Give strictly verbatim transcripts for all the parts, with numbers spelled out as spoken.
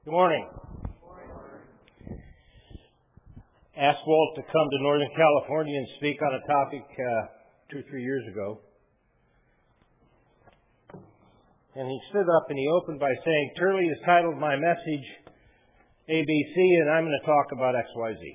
Good morning. Asked Walt to come to Northern California and speak on a topic uh, two or three years ago. And he stood up and he opened by saying, Turley has titled my message A B C, and I'm going to talk about X Y Z.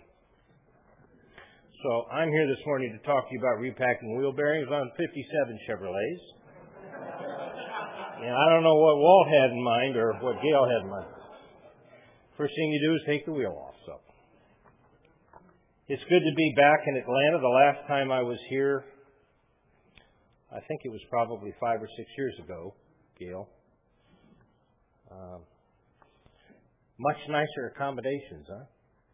So I'm here this morning to talk to you about repacking wheel bearings on fifty-seven Chevrolets. And I don't know what Walt had in mind or what Gail had in mind. First thing you do is take the wheel off. So it's good to be back in Atlanta. The last time I was here, I think it was probably five or six years ago, Gail. Um, much nicer accommodations, huh?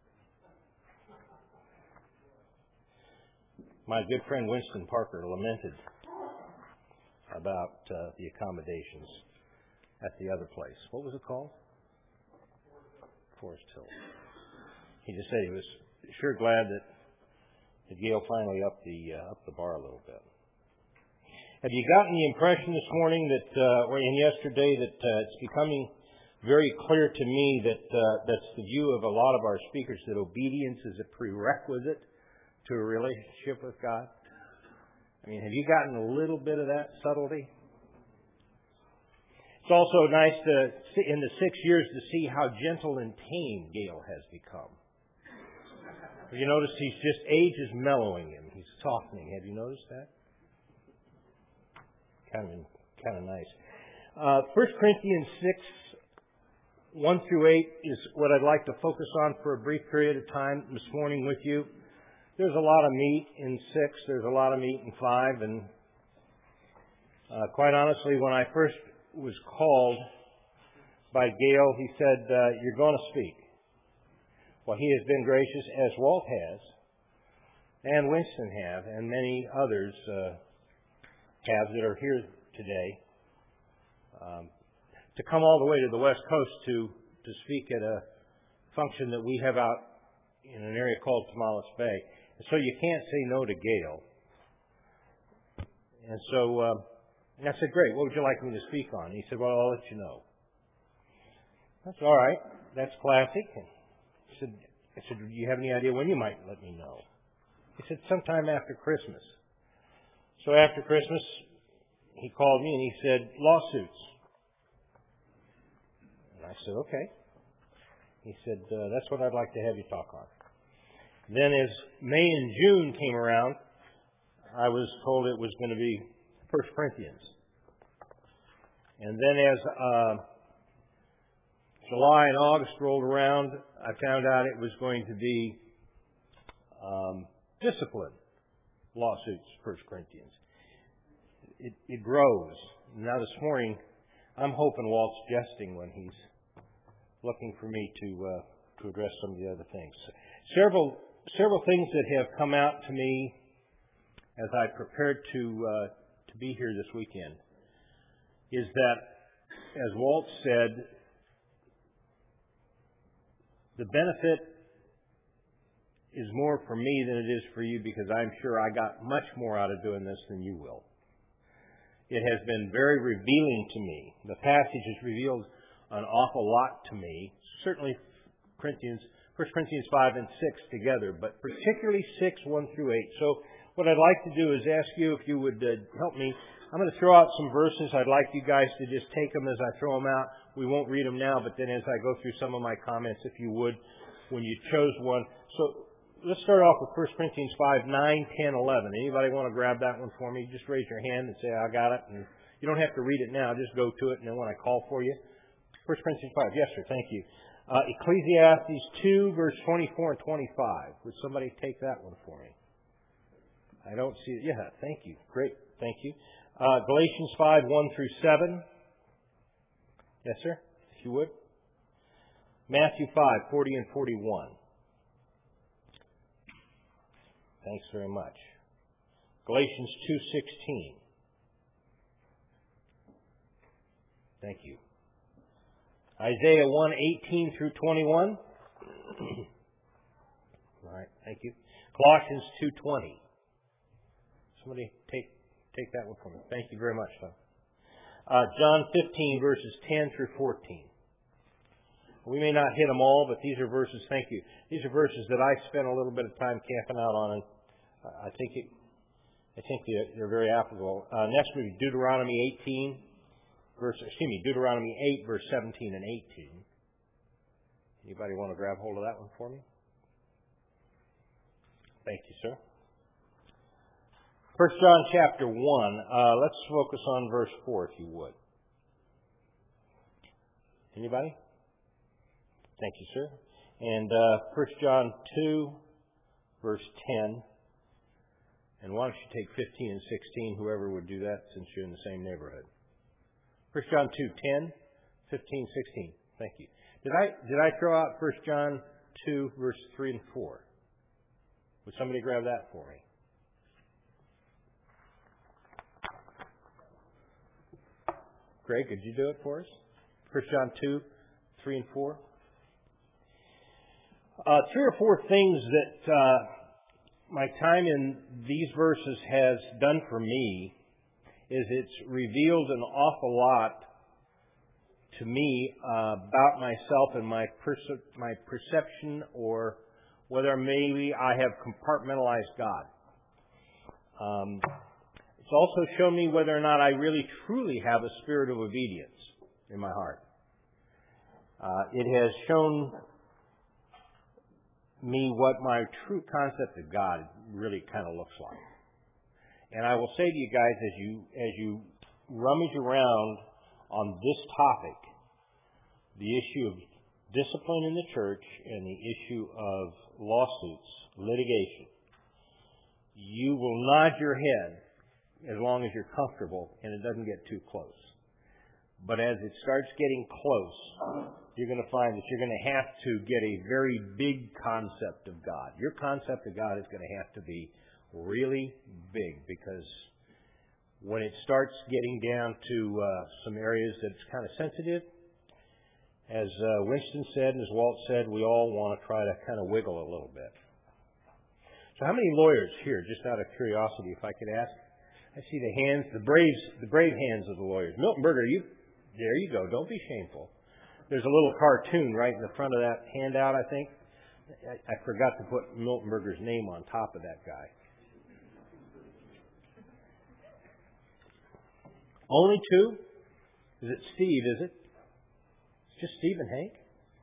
My good friend Winston Parker lamented about uh, the accommodations at the other place. What was it called? Forest Hill. He just said he was sure glad that, that Gail finally upped the uh, up the bar a little bit. Have you gotten the impression this morning that, uh, or in yesterday, that uh, it's becoming very clear to me that uh, that's the view of a lot of our speakers, that obedience is a prerequisite to a relationship with God? I mean, have you gotten a little bit of that subtlety? It's also nice to see, in the six years, to see how gentle and tame Gail has become. Have you noticed he's just, age is mellowing him. He's softening. Have you noticed that? Kind of, kind of nice. Uh, First Corinthians six, one through eight is what I'd like to focus on for a brief period of time this morning with you. There's a lot of meat in six. There's a lot of meat in five. And uh, quite honestly, when I first was called by Gail, he said, uh, you're going to speak. Well, he has been gracious, as Walt has, and Winston have, and many others uh, have that are here today, um, to come all the way to the West Coast to, to speak at a function that we have out in an area called Tomales Bay. And so you can't say no to Gail. And so uh, and I said, great, what would you like me to speak on? And he said, well, I'll let you know. That's all right. That's classic. And I said, I said, do you have any idea when you might let me know? He said, sometime after Christmas. So after Christmas, he called me and he said, lawsuits. And I said, okay. He said, uh, that's what I'd like to have you talk on. Then as May and June came around, I was told it was going to be First Corinthians. And then as uh, July and August rolled around, I found out it was going to be um, discipline lawsuits, First Corinthians. It, it grows. Now this morning, I'm hoping Walt's jesting when he's looking for me to uh, to address some of the other things. Several several things that have come out to me as I prepared to uh, to be here this weekend is that, as Walt said, the benefit is more for me than it is for you, because I'm sure I got much more out of doing this than you will. It has been very revealing to me. The passage has revealed an awful lot to me, certainly Corinthians, First Corinthians five and six together, but particularly six, one through eight. So what I'd like to do is ask you if you would uh, help me. I'm going to throw out some verses. I'd like you guys to just take them as I throw them out. We won't read them now, but then as I go through some of my comments, if you would, when you chose one. So let's start off with First Corinthians five, nine, ten, eleven. Anybody want to grab that one for me? Just raise your hand and say, I got it. And you don't have to read it now. Just go to it, and then when I call for you. First Corinthians five. Yes, sir. Thank you. Uh, Ecclesiastes two, verse twenty-four and twenty-five. Would somebody take that one for me? I don't see it. Yeah, thank you. Great. Thank you. Uh, Galatians five, one through seven. Yes, sir. If you would. Matthew five, forty and forty-one. Thanks very much. Galatians two, sixteen. Thank you. Isaiah one, eighteen through twenty-one. All right, thank you. Colossians two, twenty. Somebody take take that one for me. Thank you very much, Tom. Uh, John fifteen, verses ten through fourteen. We may not hit them all, but these are verses, thank you, these are verses that I spent a little bit of time camping out on, and I think it, I think they're, they're very applicable. Uh, next week, Deuteronomy eighteen, verse, excuse me, Deuteronomy eight, verse seventeen and eighteen. Anybody want to grab hold of that one for me? Thank you, sir. First John chapter one. Uh, let's focus on verse four, if you would. Anybody? Thank you, sir. And uh, First John two, verse ten. And why don't you take fifteen and sixteen, whoever would do that, since you're in the same neighborhood. First John two, ten, fifteen, sixteen. Thank you. Did I did I throw out First John two, verse three and four? Would somebody grab that for me? Greg, could you do it for us? First John two, three and four. Uh, three or four things that uh, my time in these verses has done for me is it's revealed an awful lot to me uh, about myself and my perce- my perception, or whether maybe I have compartmentalized God. Um, it's also shown me whether or not I really truly have a spirit of obedience in my heart. Uh, it has shown me what my true concept of God really kind of looks like. And I will say to you guys, as you as you rummage around on this topic, the issue of discipline in the church and the issue of lawsuits, litigation, you will nod your head as long as you're comfortable and it doesn't get too close. But as it starts getting close, you're going to find that you're going to have to get a very big concept of God. Your concept of God is going to have to be really big, because when it starts getting down to uh, some areas that's kind of sensitive, as uh, Winston said and as Walt said, we all want to try to kind of wiggle a little bit. So how many lawyers here, just out of curiosity, if I could ask? I see the hands, the braves, the brave hands of the lawyers. Milton Berger, you, there you go. Don't be shameful. There's a little cartoon right in the front of that handout, I think. I, I forgot to put Milton Berger's name on top of that guy. Only two? Is it Steve, is it? It's just Steve and Hank?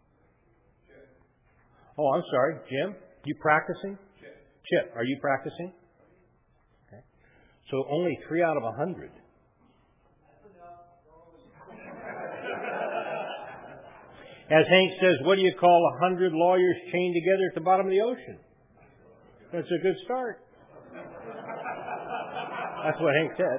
Oh, I'm sorry. Jim? You practicing? Chip. Chip, are you practicing? Okay. So only three out of a hundred. As Hank says, what do you call a hundred lawyers chained together at the bottom of the ocean? That's a good start. That's what Hank said.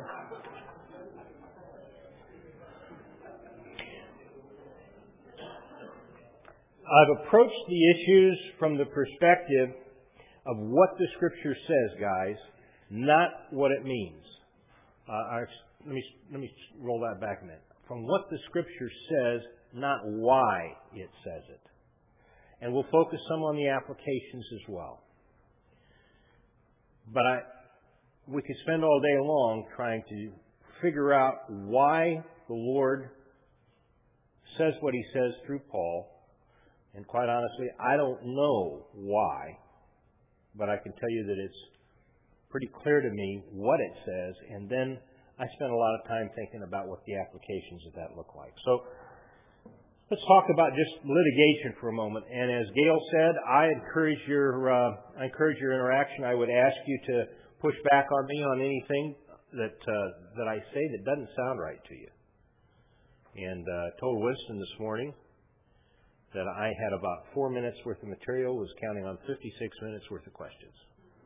I've approached the issues from the perspective of what the Scripture says, guys, not what it means. Uh, let me let me roll that back a minute. From what the Scripture says, not why it says it. And we'll focus some on the applications as well. But I, we could spend all day long trying to figure out why the Lord says what He says through Paul. And quite honestly, I don't know why, but I can tell you that it's pretty clear to me what it says, and then I spent a lot of time thinking about what the applications of that look like. So let's talk about just litigation for a moment. And as Gail said, I encourage your uh, I encourage your interaction. I would ask you to push back on me on anything that uh, that I say that doesn't sound right to you. And uh, told Winston this morning that I had about four minutes worth of material, was counting on fifty-six minutes worth of questions.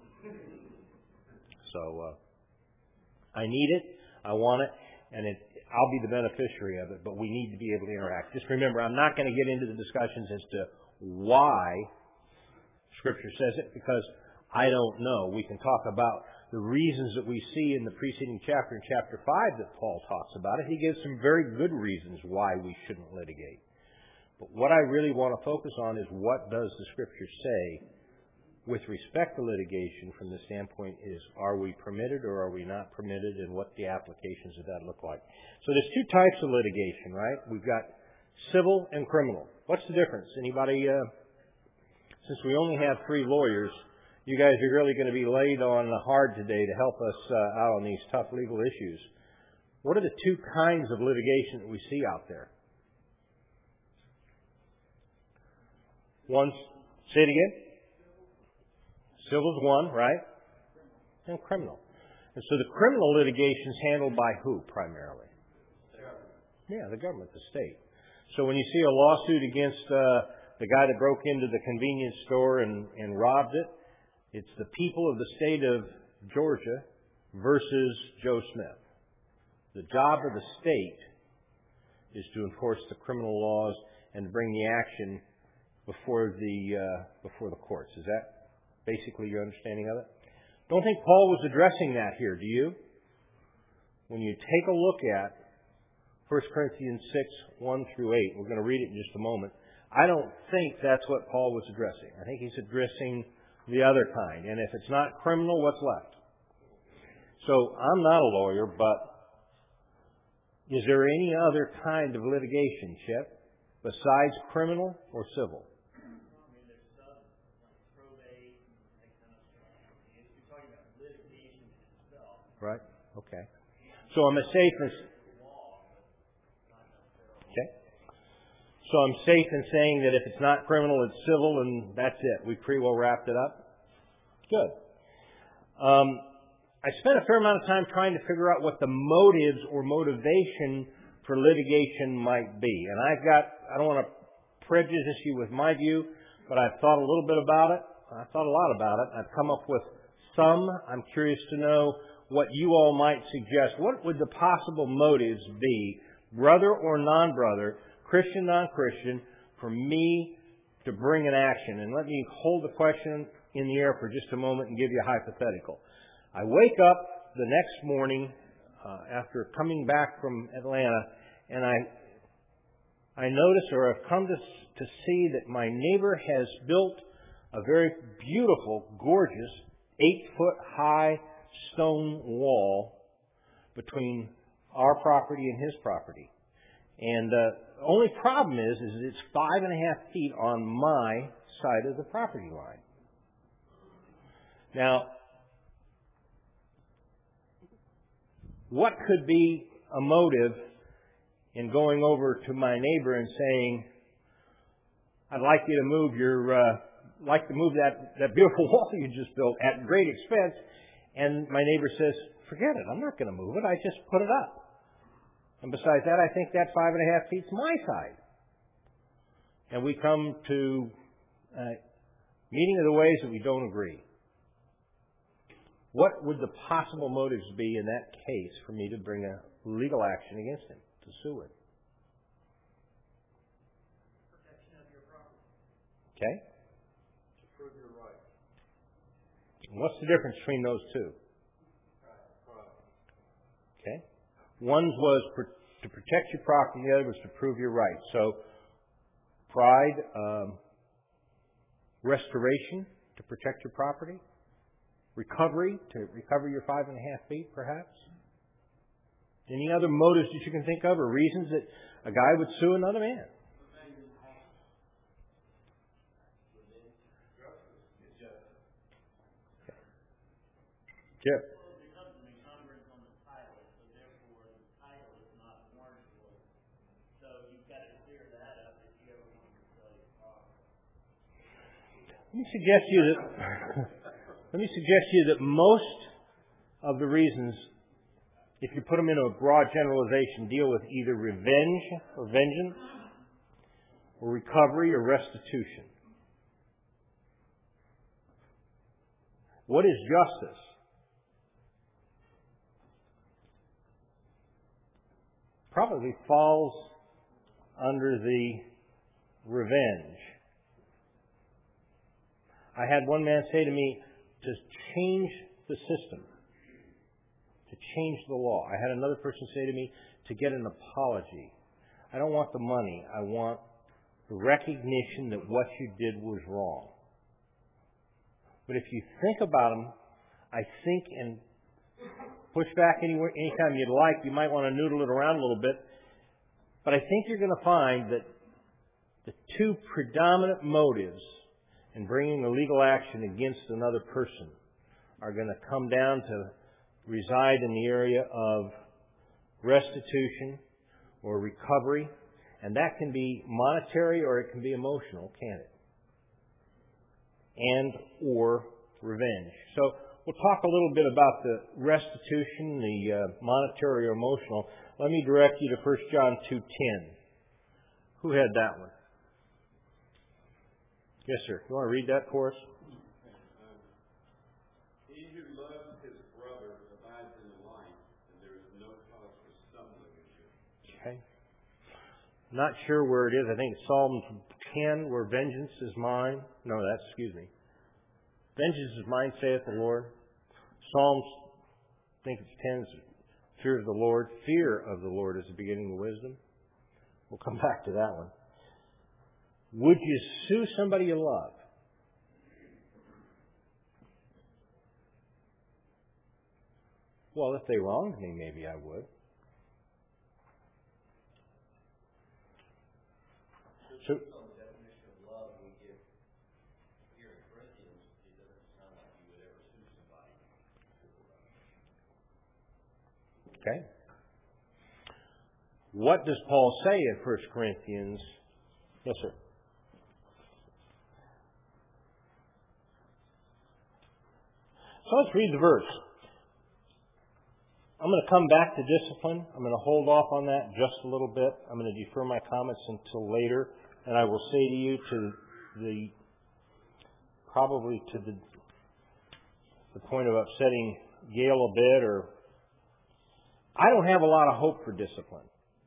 So uh, I need it, I want it, and it, I'll be the beneficiary of it, but we need to be able to interact. Just remember, I'm not going to get into the discussions as to why Scripture says it, because I don't know. We can talk about the reasons that we see in the preceding chapter, in chapter five, that Paul talks about it. He gives some very good reasons why we shouldn't litigate. But what I really want to focus on is, what does the Scripture say with respect to litigation from the standpoint is, are we permitted or are we not permitted, and what the applications of that look like. So there's two types of litigation, right? We've got civil and criminal. What's the difference? Anybody, uh, since we only have three lawyers, you guys are really going to be laid on hard today to help us uh, out on these tough legal issues. What are the two kinds of litigation that we see out there? One, say it again. Civil's one, right? And criminal. And so the criminal litigation is handled by who primarily? Yeah, the government, the state. So when you see a lawsuit against uh, the guy that broke into the convenience store and, and robbed it, it's the people of the state of Georgia versus Joe Smith. The job of the state is to enforce the criminal laws and to bring the action before the uh, before the courts. Is that basically your understanding of it? Don't think Paul was addressing that here, do you? When you take a look at First Corinthians six, one through eight, we're going to read it in just a moment. I don't think that's what Paul was addressing. I think he's addressing the other kind. And if it's not criminal, what's left? So I'm not a lawyer, but is there any other kind of litigation, Chip, besides criminal or civil? I mean, there's some, like probate and that kind of stuff. If you're talking about litigation itself. Right. Okay. So I'm safe in Okay. So I'm safe in saying that if it's not criminal, it's civil, and that's it. We pretty well wrapped it up. Good. Um, I spent a fair amount of time trying to figure out what the motives or motivation for litigation might be. And I've got, I don't want to prejudice you with my view, but I've thought a little bit about it. I thought a lot about it. I've come up with some. I'm curious to know what you all might suggest. What would the possible motives be, brother or non-brother, Christian, non-Christian, for me to bring an action? And let me hold the question in the air for just a moment and give you a hypothetical. I wake up the next morning uh, after coming back from Atlanta, and I I notice or I've come to, to see that my neighbor has built a very beautiful, gorgeous, eight-foot-high stone wall between our property and his property. And uh, the only problem is, is it's five and a half feet on my side of the property line. Now, what could be a motive in going over to my neighbor and saying, I'd like you to move your, uh, like to move that, that beautiful wall you just built at great expense, and my neighbor says, forget it, I'm not going to move it, I just put it up. And besides that, I think that five and a half feet's my side. And we come to a meeting of the ways that we don't agree. What would the possible motives be in that case for me to bring a legal action against him, to sue him? Protection of your property. Okay? To prove your right. And what's the difference between those two? Right. Okay? One was pr- to protect your property, the other was to prove your right. So, pride, um, restoration to protect your property, recovery to recover your five and a half feet, perhaps. Any other motives that you can think of or reasons that a guy would sue another man? Chip. Well, it becomes an encumbrance on the title, so therefore the title is not warrantable. So you've got to clear that up if you ever want to sell your property. Let me suggest to you that let me suggest to you that most of the reasons, if you put them into a broad generalization, deal with either revenge or vengeance, or recovery or restitution. What is justice? Probably falls under the revenge. I had one man say to me, to change the system, to change the law. I had another person say to me, to get an apology. I don't want the money. I want the recognition that what you did was wrong. But if you think about them, I think, and push back anywhere, anytime you'd like, you might want to noodle it around a little bit, but I think you're going to find that the two predominant motives in bringing a legal action against another person are going to come down to reside in the area of restitution or recovery, and that can be monetary or it can be emotional, can't it? And or revenge. So we'll talk a little bit about the restitution, the uh, monetary or emotional. Let me direct you to First John two ten. Who had that one? Yes, sir. You want to read that for us? He who loves his brother abides in the light, and there is no cause for stumbling in him. Okay. Not sure where it is. I think it's Psalm ten, where vengeance is mine. No, that's, excuse me. Vengeance is mine, saith the Lord. Psalms, I think it's ten, fear of the Lord. Fear of the Lord is the beginning of wisdom. We'll come back to that one. Would you sue somebody you love? Well, if they wronged me, maybe I would. So, okay. What does Paul say in First Corinthians? Yes, sir. So let's read the verse. I'm going to come back to discipline. I'm going to hold off on that just a little bit. I'm going to defer my comments until later. And I will say to you to the, probably to the, the point of upsetting Gail a bit, or I don't have a lot of hope for discipline.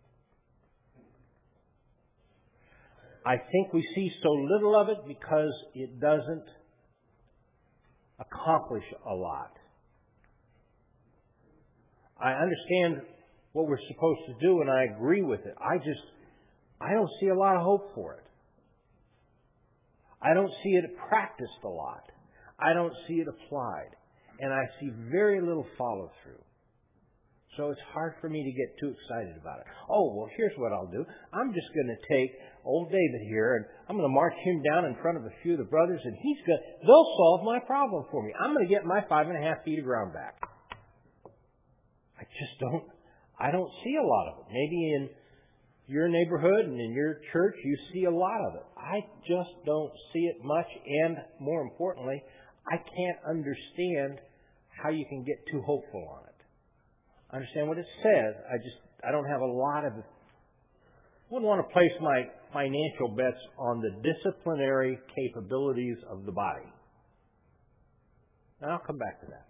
I think we see so little of it because it doesn't accomplish a lot. I understand what we're supposed to do, and I agree with it. I just, I don't see a lot of hope for it. I don't see it practiced a lot. I don't see it applied. And I see very little follow-through. So it's hard for me to get too excited about it. Oh, well, here's what I'll do. I'm just going to take old David here, and I'm going to march him down in front of a few of the brothers, and he's going to, they'll solve my problem for me. I'm going to get my five and a half feet of ground back. I just don't, I don't see a lot of it. Maybe in your neighborhood and in your church, you see a lot of it. I just don't see it much, and more importantly, I can't understand how you can get too hopeful on it. I understand what it says. I just, I don't have a lot of, wouldn't want to place my financial bets on the disciplinary capabilities of the body. And I'll come back to that.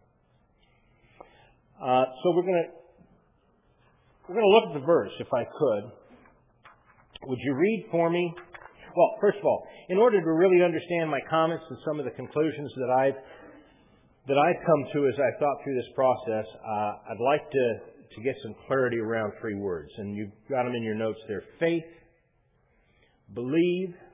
Uh, so we're going to, we're going to look at the verse, if I could. Would you read for me? Well, first of all, in order to really understand my comments and some of the conclusions that I've that I've come to as I thought through this process, uh, I'd like to, to get some clarity around three words. And you've got them in your notes there. Faith, believe,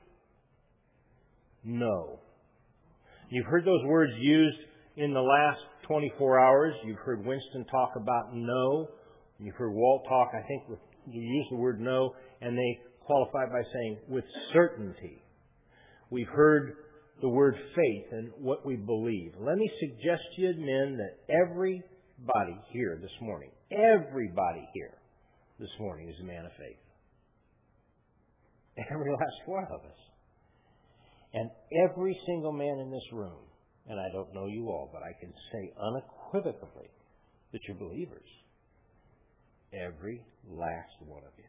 know. You've heard those words used in the last twenty-four hours. You've heard Winston talk about know. You've heard Walt talk, I think, with, you use the word know, and they qualify by saying with certainty. We've heard the word faith and what we believe. Let me suggest to you, men, that everybody here this morning, everybody here this morning is a man of faith. Every last one of us. And every single man in this room, and I don't know you all, but I can say unequivocally that you're believers. Every last one of you.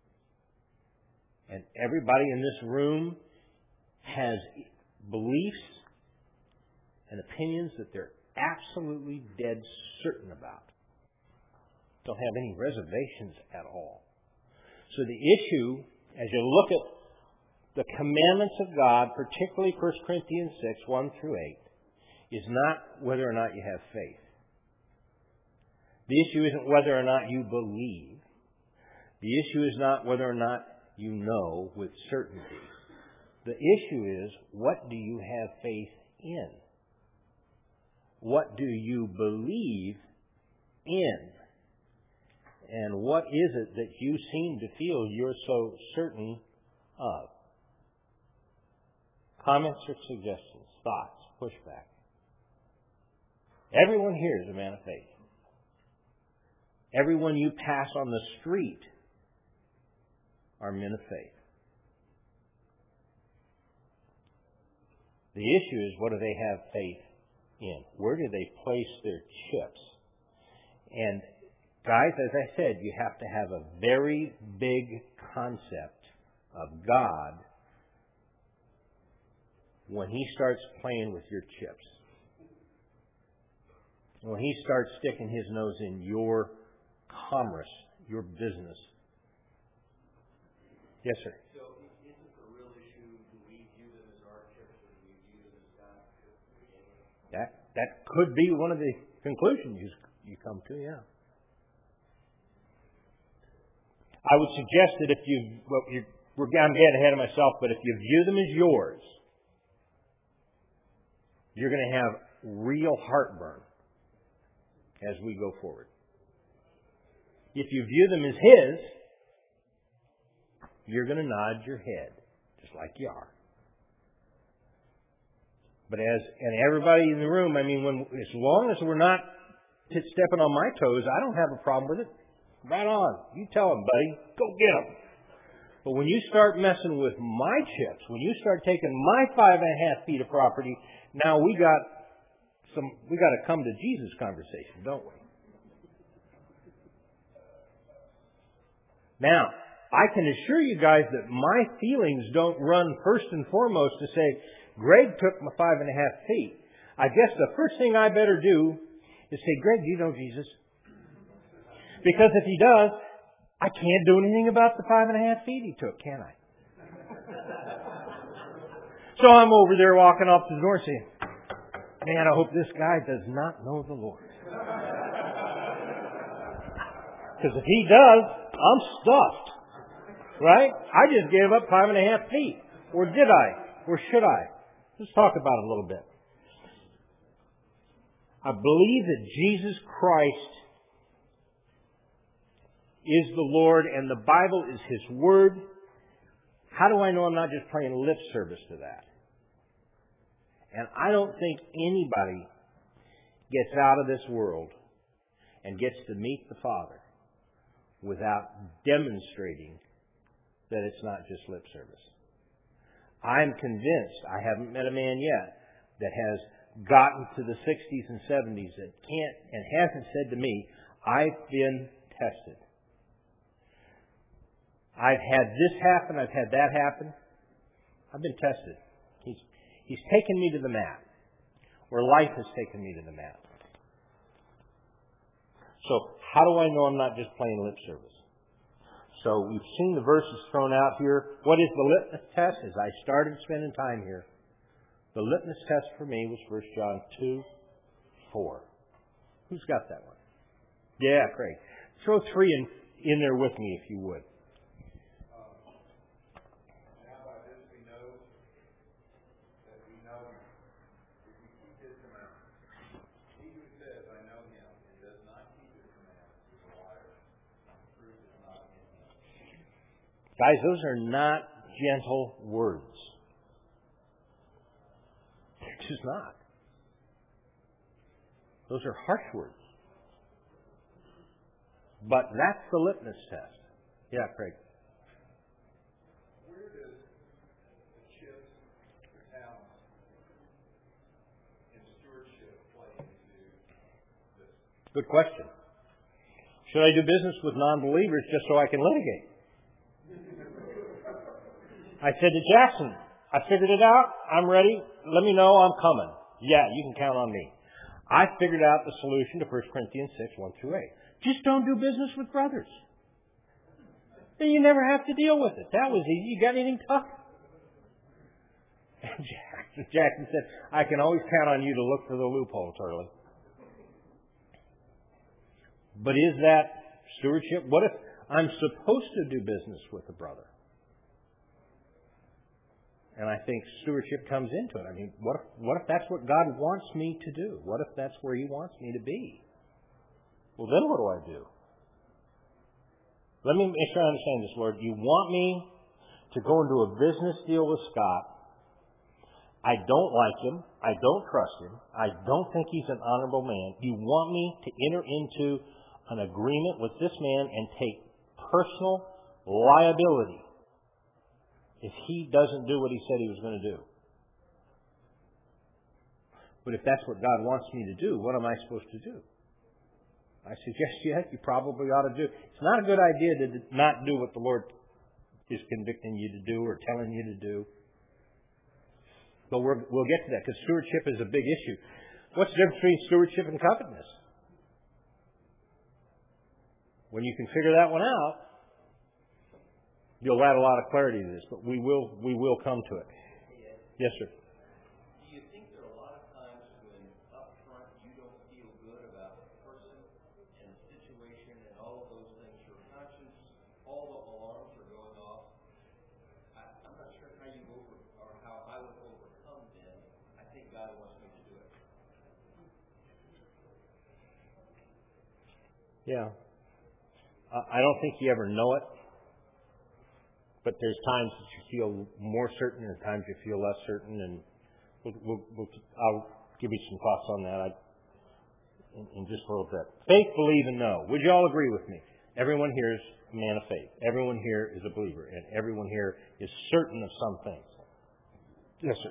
And everybody in this room has beliefs and opinions that they're absolutely dead certain about. Don't have any reservations at all. So the issue, as you look at the commandments of God, particularly First Corinthians six, one through eight, is not whether or not you have faith. The issue isn't whether or not you believe. The issue is not whether or not you know with certainty. The issue is, what do you have faith in? What do you believe in? And what is it that you seem to feel you're so certain of? Comments or suggestions, thoughts, pushback? Everyone here is a man of faith. Everyone you pass on the street are men of faith. The issue is, what do they have faith in? Where do they place their chips? And guys, as I said, you have to have a very big concept of God when He starts playing with your chips. When He starts sticking His nose in your commerce, your business. Yes, sir. So isn't the real issue, do we view them as our chips or do we view them as God's chips? That that could be one of the conclusions you, you come to, yeah. I would suggest that if you, well, you we're, I'm getting ahead of myself, but if you view them as yours, you're going to have real heartburn as we go forward. If you view them as His, you're going to nod your head, just like you are. But as, and everybody in the room, I mean, when, as long as we're not stepping on my toes, I don't have a problem with it. Right on. You tell them, buddy. Go get them. But when you start messing with my chips, when you start taking my five and a half feet of property, now we got some, we got to come to Jesus conversation, don't we? Now, I can assure you guys that my feelings don't run first and foremost to say, Greg took my five and a half feet. I guess the first thing I better do is say, Greg, do you know Jesus? Because if he does, I can't do anything about the five and a half feet he took, can I? So I'm over there walking off to the door saying, man, I hope this guy does not know the Lord. Because if he does, I'm stuffed. Right? I just gave up five and a half feet. Or did I? Or should I? Let's talk about it a little bit. I believe that Jesus Christ is the Lord and the Bible is His Word. How do I know I'm not just playing lip service to that? And I don't think anybody gets out of this world and gets to meet the Father without demonstrating that it's not just lip service. I'm convinced, I haven't met a man yet that has gotten to the sixties and seventies that can't and hasn't said to me, I've been tested. I've had this happen, I've had that happen. I've been tested. He's, he's taken me to the mat. Or life has taken me to the mat. So, how do I know I'm not just playing lip service? So, we've seen the verses thrown out here. What is the litmus test? As I started spending time here, the litmus test for me was First John two, four. Who's got that one? Yeah, Craig. Throw three in, in there with me if you would. Guys, those are not gentle words. They're just not. Those are harsh words. But that's the litmus test. Yeah, Craig. Where does the chips, the talents, and stewardship play into this? Good question. Should I do business with non-believers just so I can litigate? I said to Jackson, I figured it out. I'm ready. Let me know I'm coming. Yeah, you can count on me. I figured out the solution to First Corinthians six, one through eight. Just don't do business with brothers. Then you never have to deal with it. That was easy. You got anything tough? And Jackson, Jackson said, I can always count on you to look for the loophole, Charlie. But is that stewardship? What if I'm supposed to do business with a brother? And I think stewardship comes into it. I mean, what if, what if that's what God wants me to do? What if that's where He wants me to be? Well, then what do I do? Let me make sure I understand this, Lord. You want me to go into a business deal with Scott I don't like him. I don't trust him. I don't think he's an honorable man. You want me to enter into an agreement with this man and take personal liability if he doesn't do what he said he was going to do. But if that's what God wants me to do, what am I supposed to do? I suggest you, you probably ought to do. It's not a good idea to not do what the Lord is convicting you to do or telling you to do. But we're, we'll get to that because stewardship is a big issue. What's the difference between stewardship and covetousness? When you can figure that one out, you'll add a lot of clarity to this. But we will we will come to it. Yes, sir. Do you think there are a lot of times when up front you don't feel good about the person and the situation and all of those things, your conscience, all the alarms are going off? I, I'm not sure how you over or how I would overcome them. I think God wants me to do it. Yeah. I don't think you ever know it, but there's times that you feel more certain and times you feel less certain, and we'll, we'll, we'll, I'll give you some thoughts on that in, in just a little bit. Faith, believe, and know. Would you all agree with me? Everyone here is a man of faith. Everyone here is a believer, and everyone here is certain of some things. Yes, sir.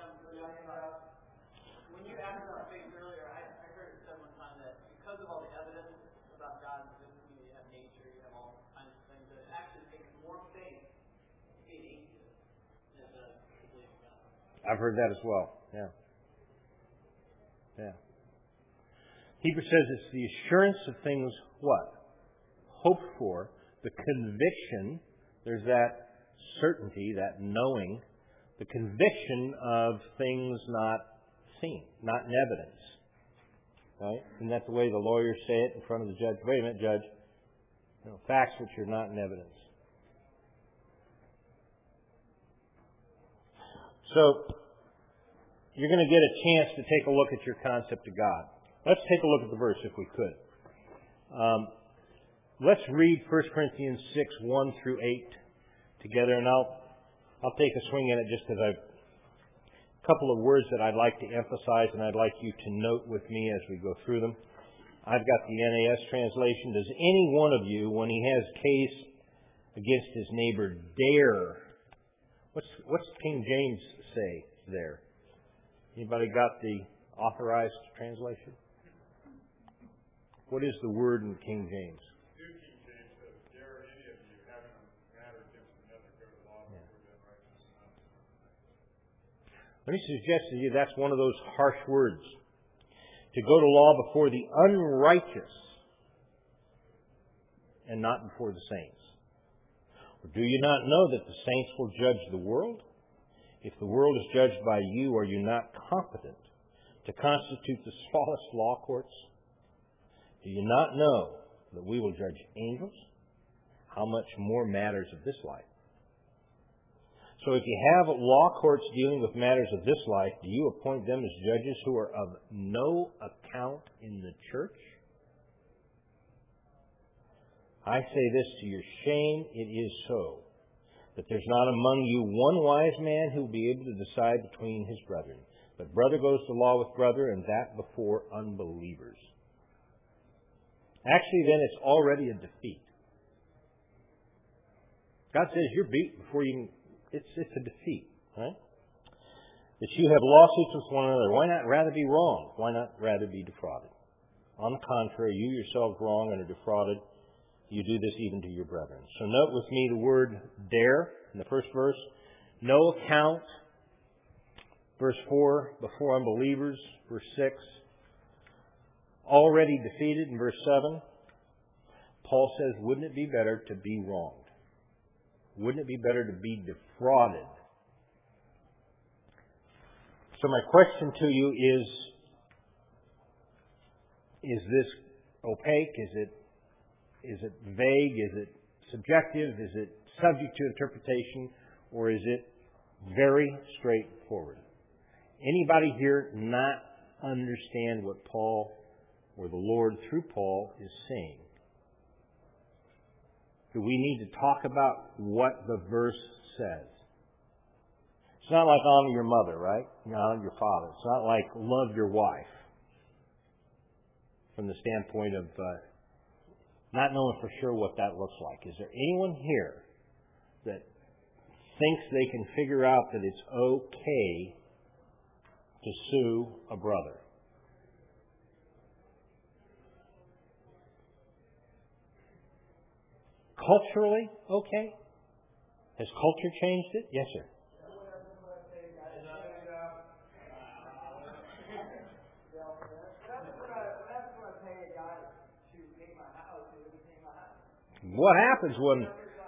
When you asked about faith earlier, I, I heard it said one time that because of all the evidence about God's existence, you have nature, you have all kinds of things, that it actually takes more faith to be an atheist than it does to believe in God. I've heard that as well. Yeah. Yeah. Hebrews says it's the assurance of things, what? Hoped for. The conviction, there's that certainty, that knowing, the conviction of things not seen, not in evidence. Right? Isn't that the way the lawyers say it in front of the judge? Wait a minute, judge. You know, facts which are not in evidence. So, you're going to get a chance to take a look at your concept of God. Let's take a look at the verse if we could. Um, let's read First Corinthians six, one through eight together, and I'll I'll take a swing at it just because I've a couple of words that I'd like to emphasize and I'd like you to note with me as we go through them. I've got the N A S translation. Does any one of you, when he has case against his neighbor, dare? What's what's King James say there? Anybody got the authorized translation? What is the word in King James? New King James says, dare any of you having a matter against another go to law before the unrighteous. Let me suggest to you that's one of those harsh words. To go to law before the unrighteous and not before the saints. Or do you not know that the saints will judge the world? If the world is judged by you, are you not competent to constitute the smallest law courts? Do you not know that we will judge angels? How much more matters of this life? So if you have law courts dealing with matters of this life, do you appoint them as judges who are of no account in the church? I say this to your shame, it is so, that there's not among you one wise man who will be able to decide between his brethren. But brother goes to law with brother, and that before unbelievers. Actually, then, it's already a defeat. God says you're beat before you can... It's, it's a defeat, right? That you have lawsuits with one another. Why not rather be wrong? Why not rather be defrauded? On the contrary, you yourselves wrong and are defrauded. You do this even to your brethren. So note with me the word dare in the first verse. No account. Verse four, before unbelievers. Verse six, already defeated in verse seven. Paul says, wouldn't it be better to be wronged? Wouldn't it be better to be defrauded? So my question to you is, is this opaque? Is it is it vague? Is it subjective? Is it subject to interpretation? Or is it very straightforward? Anybody here not understand what Paul or the Lord through Paul is saying? Do we need to talk about what the verse says? It's not like honor your mother, right? You honor your father. It's not like love your wife. From the standpoint of uh, not knowing for sure what that looks like. Is there anyone here that thinks they can figure out that it's okay to sue a brother? Culturally, okay? Has culture changed it? Yes, sir. What happens when...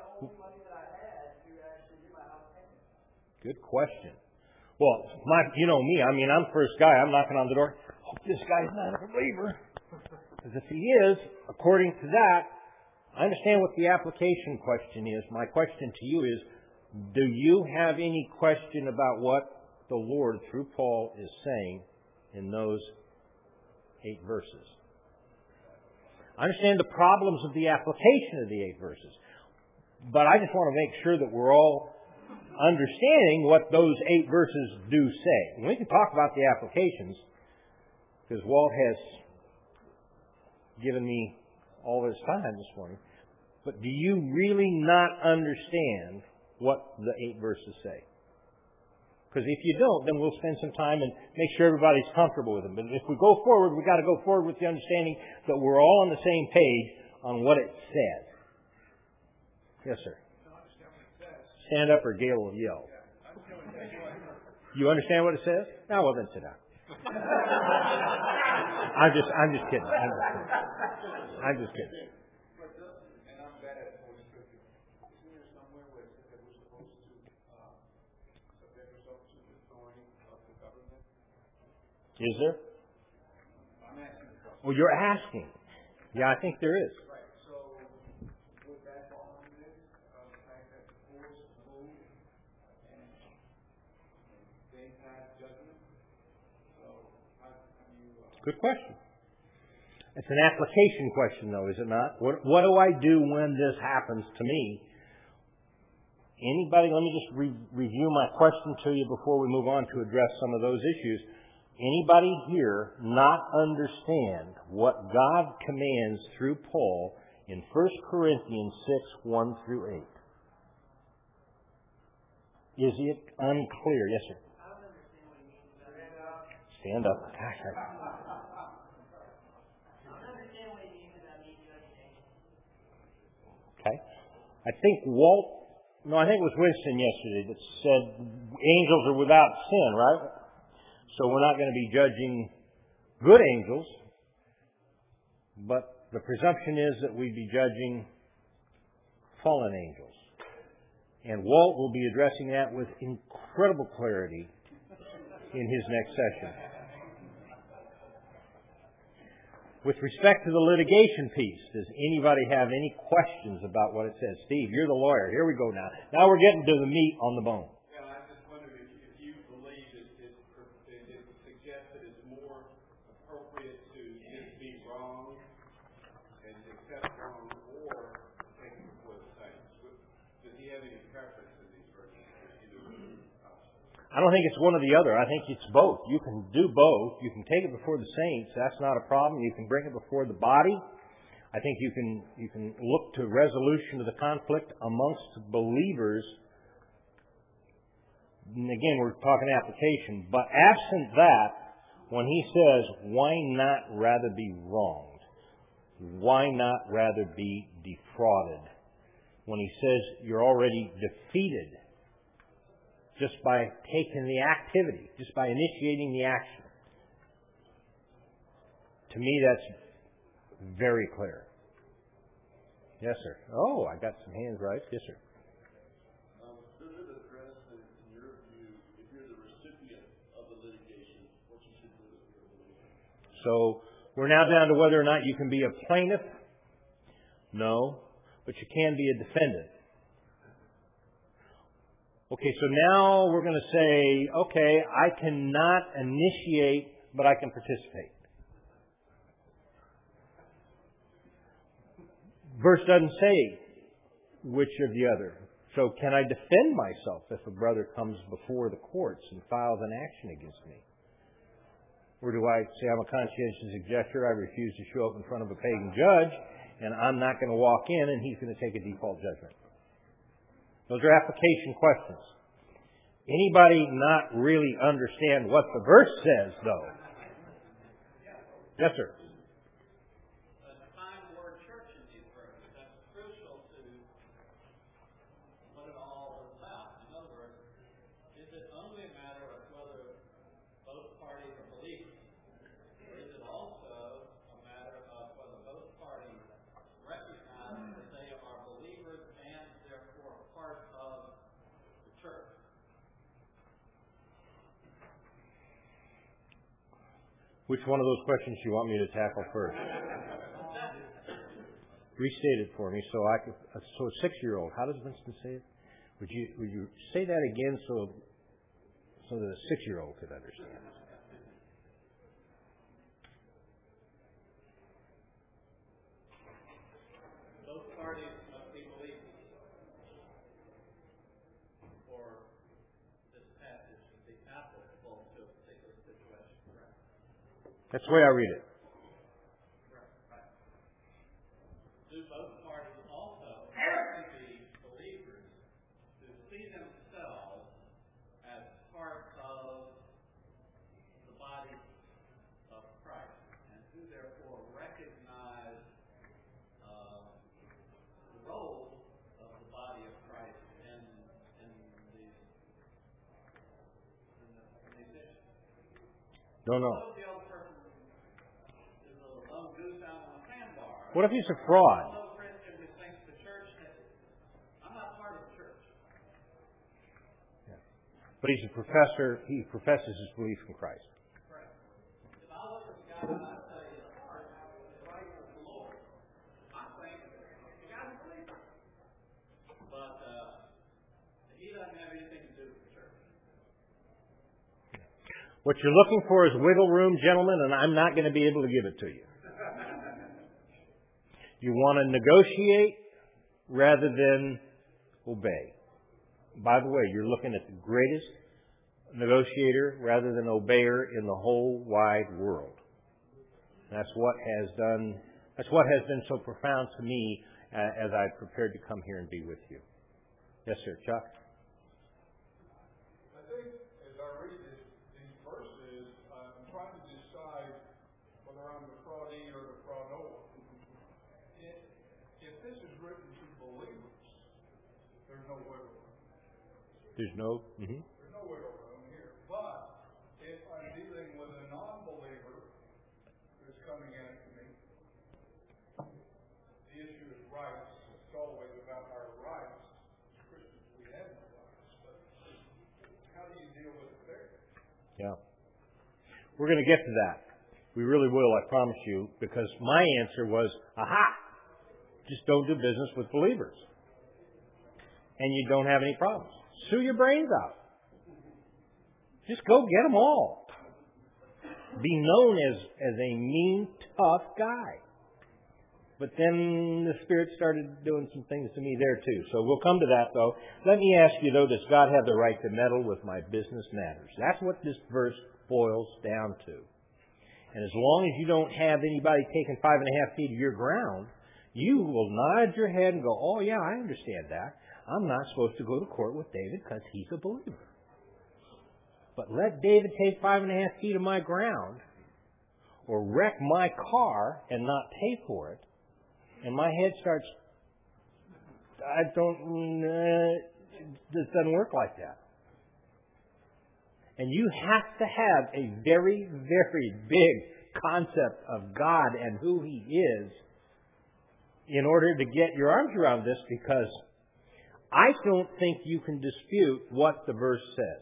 Good question. Well, my, you know me, I mean, I'm the first guy. I'm knocking on the door. Hope this guy's not a believer. Because if he is, according to that, I understand what the application question is. My question to you is, do you have any question about what the Lord, through Paul, is saying in those eight verses? I understand the problems of the application of the eight verses. But I just want to make sure that we're all understanding what those eight verses do say. And we can talk about the applications, because Walt has given me all his time this morning. But do you really not understand what the eight verses say? Because if you don't, then we'll spend some time and make sure everybody's comfortable with them. But if we go forward, we've got to go forward with the understanding that we're all on the same page on what it says. Yes, sir. Stand up or Gail will yell. You understand what it says? Now, well, then sit down. I'm just, I'm just kidding. I'm just kidding. I'm just kidding. Is there? Well, you're asking. Yeah, I think there is. Right. So would that fall under this? Uh, the fact that the courts move and they pass judgment? So how, how do you... Uh, Good question. It's an application question, though, is it not? What, what do I do when this happens to me? Anybody, let me just re- review my question to you before we move on to address some of those issues. Anybody here not understand what God commands through Paul in First Corinthians six, one through eight? Is it unclear? Yes, sir. I don't understand what he means about it. Stand up. Gosh, I... I don't understand what he means about me judging angels. Okay. I think Walt, no, I think it was Winston yesterday that said angels are without sin, right? So we're not going to be judging good angels, but the presumption is that we'd be judging fallen angels. And Walt will be addressing that with incredible clarity in his next session. With respect to the litigation piece, does anybody have any questions about what it says? Steve, you're the lawyer. Here we go now. Now we're getting to the meat on the bone. Yeah, I just wondered if, if you believe it, it, it, it suggests that it's more appropriate to just be wrong and accept wrong, or take it before the saints. Does he have any preference in these verses? I don't think it's one or the other. I think it's both. You can do both. You can take it before the saints. That's not a problem. You can bring it before the body. I think you can you can look to resolution of the conflict amongst believers. And again, we're talking application. But absent that, when he says, why not rather be wronged? Why not rather be defrauded? When he says you're already defeated just by taking the activity, just by initiating the action. To me, that's very clear. Yes, sir. Oh, I got some hands right. Yes, sir. Um, does it address, in, in your view, if you're the recipient of the litigation, what you should do if you're a believer? So we're now down to whether or not you can be a plaintiff. No, but you can be a defendant. Okay, so now we're going to say, okay, I cannot initiate, but I can participate. Verse doesn't say which of the other. So can I defend myself if a brother comes before the courts and files an action against me? Or do I say I'm a conscientious objector, I refuse to show up in front of a pagan judge, and I'm not going to walk in and he's going to take a default judgment? Those are application questions. Anybody not really understand what the verse says, though? Yes, sir. Define the word church in these verses. That's crucial to what it all is about. In other words, is it only a matter of whether both parties are believers? Or is it also a matter of whether both parties recognize that they are believers and therefore part of the church? Which one of those questions do you want me to tackle first? Restate it for me so I could. So a six-year-old, how does Winston say it? Would you would you say that again so so that a six-year-old could understand? Both parties must be believers for this passage to be applicable to a particular situation, correct? That's the way I read it. Right. Do both parties also have to be believers who see themselves as part of the body of Christ and who therefore recognize uh, the role of the body of Christ in, in these in, the, in these issues? No, no. Suppose the other person is a lone goose out on a sandbar. What if he's a fraud? No Christian who thinks the church has, I'm not part of the church. But he's a professor. He professes his belief in Christ. Correct. If I look at the guy and I say, his heart is right with the Lord, I think the guy's a believer. But uh, he doesn't have anything to do with the church. What you're looking for is wiggle room, gentlemen, and I'm not going to be able to give it to you. You want to negotiate rather than obey. By the way, you're looking at the greatest negotiator rather than obeyer in the whole wide world. That's what has done. That's what has been so profound to me uh, as I prepared to come here and be with you. Yes, sir, Chuck. I think as I read this, these verses, I'm trying to decide whether I'm the fraudee or the fraudoer. If, if this is written to believers, there's no wiggle room. There's no. Mm-hmm. There's no wiggle room here. But if I'm dealing with a non-believer who's coming after me, the issue is rights. It's always about our rights. As Christians, we have no rights. But how do you deal with it there? Yeah. We're going to get to that. We really will, I promise you, because my answer was, aha, just don't do business with believers. And you don't have any problems. Sue your brains out. Just go get them all. Be known as, as a mean, tough guy. But then the Spirit started doing some things to me there too. So we'll come to that though. Let me ask you though, does God have the right to meddle with my business matters? That's what this verse boils down to. And as long as you don't have anybody taking five and a half feet of your ground, you will nod your head and go, oh yeah, I understand that. I'm not supposed to go to court with David because he's a believer. But let David take five and a half feet of my ground or wreck my car and not pay for it, and my head starts, I don't, uh, this doesn't work like that. And you have to have a very, very big concept of God and who He is in order to get your arms around this, because I don't think you can dispute what the verse says.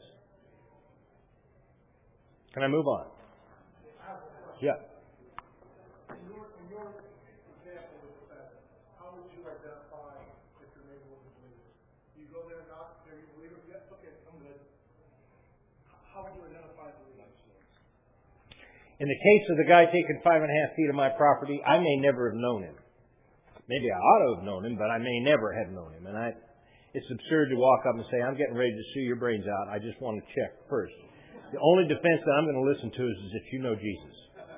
Can I move on? Yeah. In your, in your example with the family, how would you identify if your neighbor was a believer? You go there and knock, are you a believer? Yes, okay, I'm good. How would you identify the believers? In the case of the guy taking five and a half feet of my property, I may never have known him. Maybe I ought to have known him, but I may never have known him. And I, it's absurd to walk up and say, I'm getting ready to sue your brains out. I just want to check first. The only defense that I'm going to listen to is, is if you know Jesus.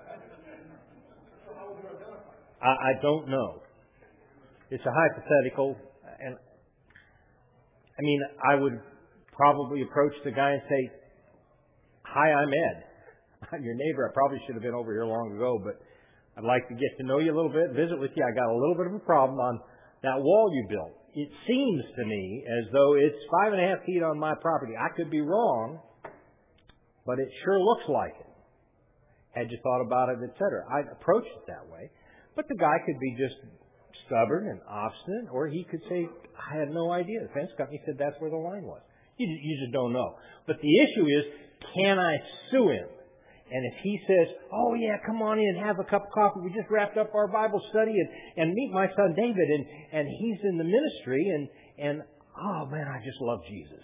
I, I don't know. It's a hypothetical. And I mean, I would probably approach the guy and say, hi, I'm Ed. I'm your neighbor. I probably should have been over here long ago, but I'd like to get to know you a little bit, visit with you. I got a little bit of a problem on that wall you built. It seems to me as though it's five and a half feet on my property. I could be wrong, but it sure looks like it. Had you thought about it, et cetera? I'd approach it that way. But the guy could be just stubborn and obstinate, or he could say, I had no idea. The fence company said that's where the line was. You, you just don't know. But the issue is, can I sue him? And if he says, oh yeah, come on in, have a cup of coffee. We just wrapped up our Bible study and, and meet my son David and, and he's in the ministry and, and oh man, I just love Jesus.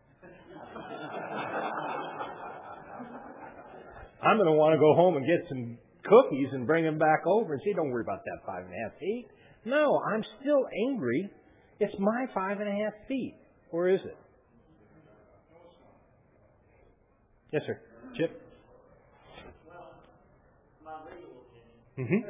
I'm going to want to go home and get some cookies and bring them back over and say, don't worry about that five and a half feet. No, I'm still angry. It's my five and a half feet. Or is it? Yes, sir. Chip? Mm-hmm.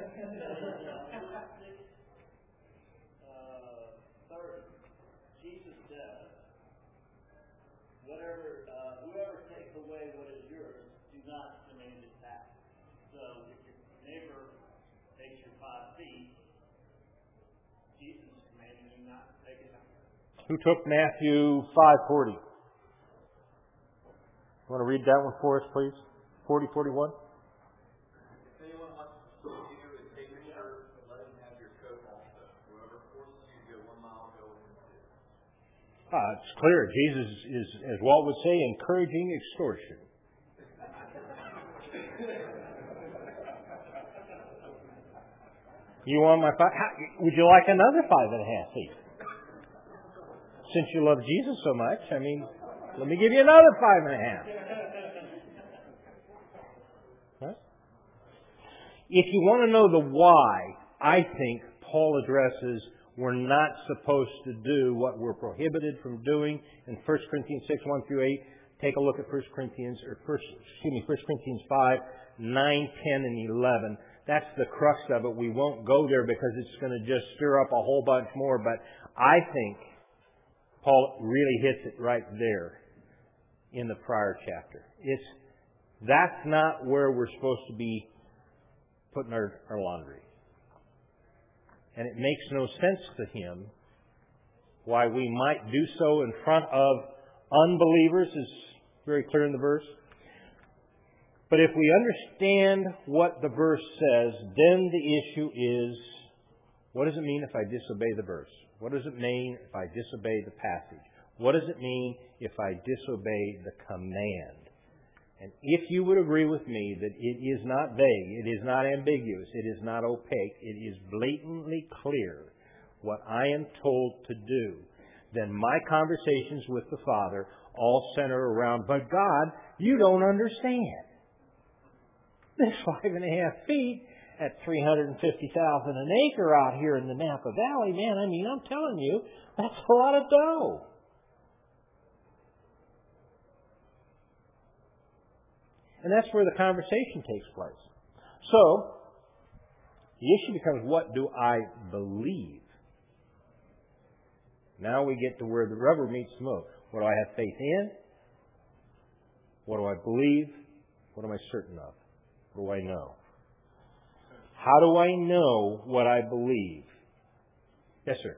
uh, thirty, Jesus said, whatever, uh, whoever takes away what is yours, do not demand it back. So if your neighbor takes your five feet, Jesus is commanding you not to take it back. Who took Matthew five forty? Want to read that one for us, please? Forty forty-one. Uh, it's clear. Jesus is, as Walt would say, encouraging extortion. You want my five? How, would you like another five and a half feet? Since you love Jesus so much, I mean, let me give you another five and a half. Huh? If you want to know the why, I think Paul addresses we're not supposed to do what we're prohibited from doing in First Corinthians six, one through eight. Take a look at First Corinthians, or first, excuse me, First Corinthians five, nine, ten, and eleven. That's the crux of it. We won't go there because it's going to just stir up a whole bunch more. But I think Paul really hits it right there in the prior chapter. It's that's not where we're supposed to be putting our, our laundry. And it makes no sense to him why we might do so in front of unbelievers, is very clear in the verse. But if we understand what the verse says, then the issue is, what does it mean if I disobey the verse? What does it mean if I disobey the passage? What does it mean if I disobey the command? And if you would agree with me that it is not vague, it is not ambiguous, it is not opaque, it is blatantly clear what I am told to do, then my conversations with the Father all center around, but God, you don't understand. This five and a half feet at three hundred fifty thousand an acre out here in the Napa Valley, man, I mean, I'm telling you, that's a lot of dough. And that's where the conversation takes place. So, the issue becomes, what do I believe? Now we get to where the rubber meets the road. What do I have faith in? What do I believe? What am I certain of? What do I know? How do I know what I believe? Yes, sir.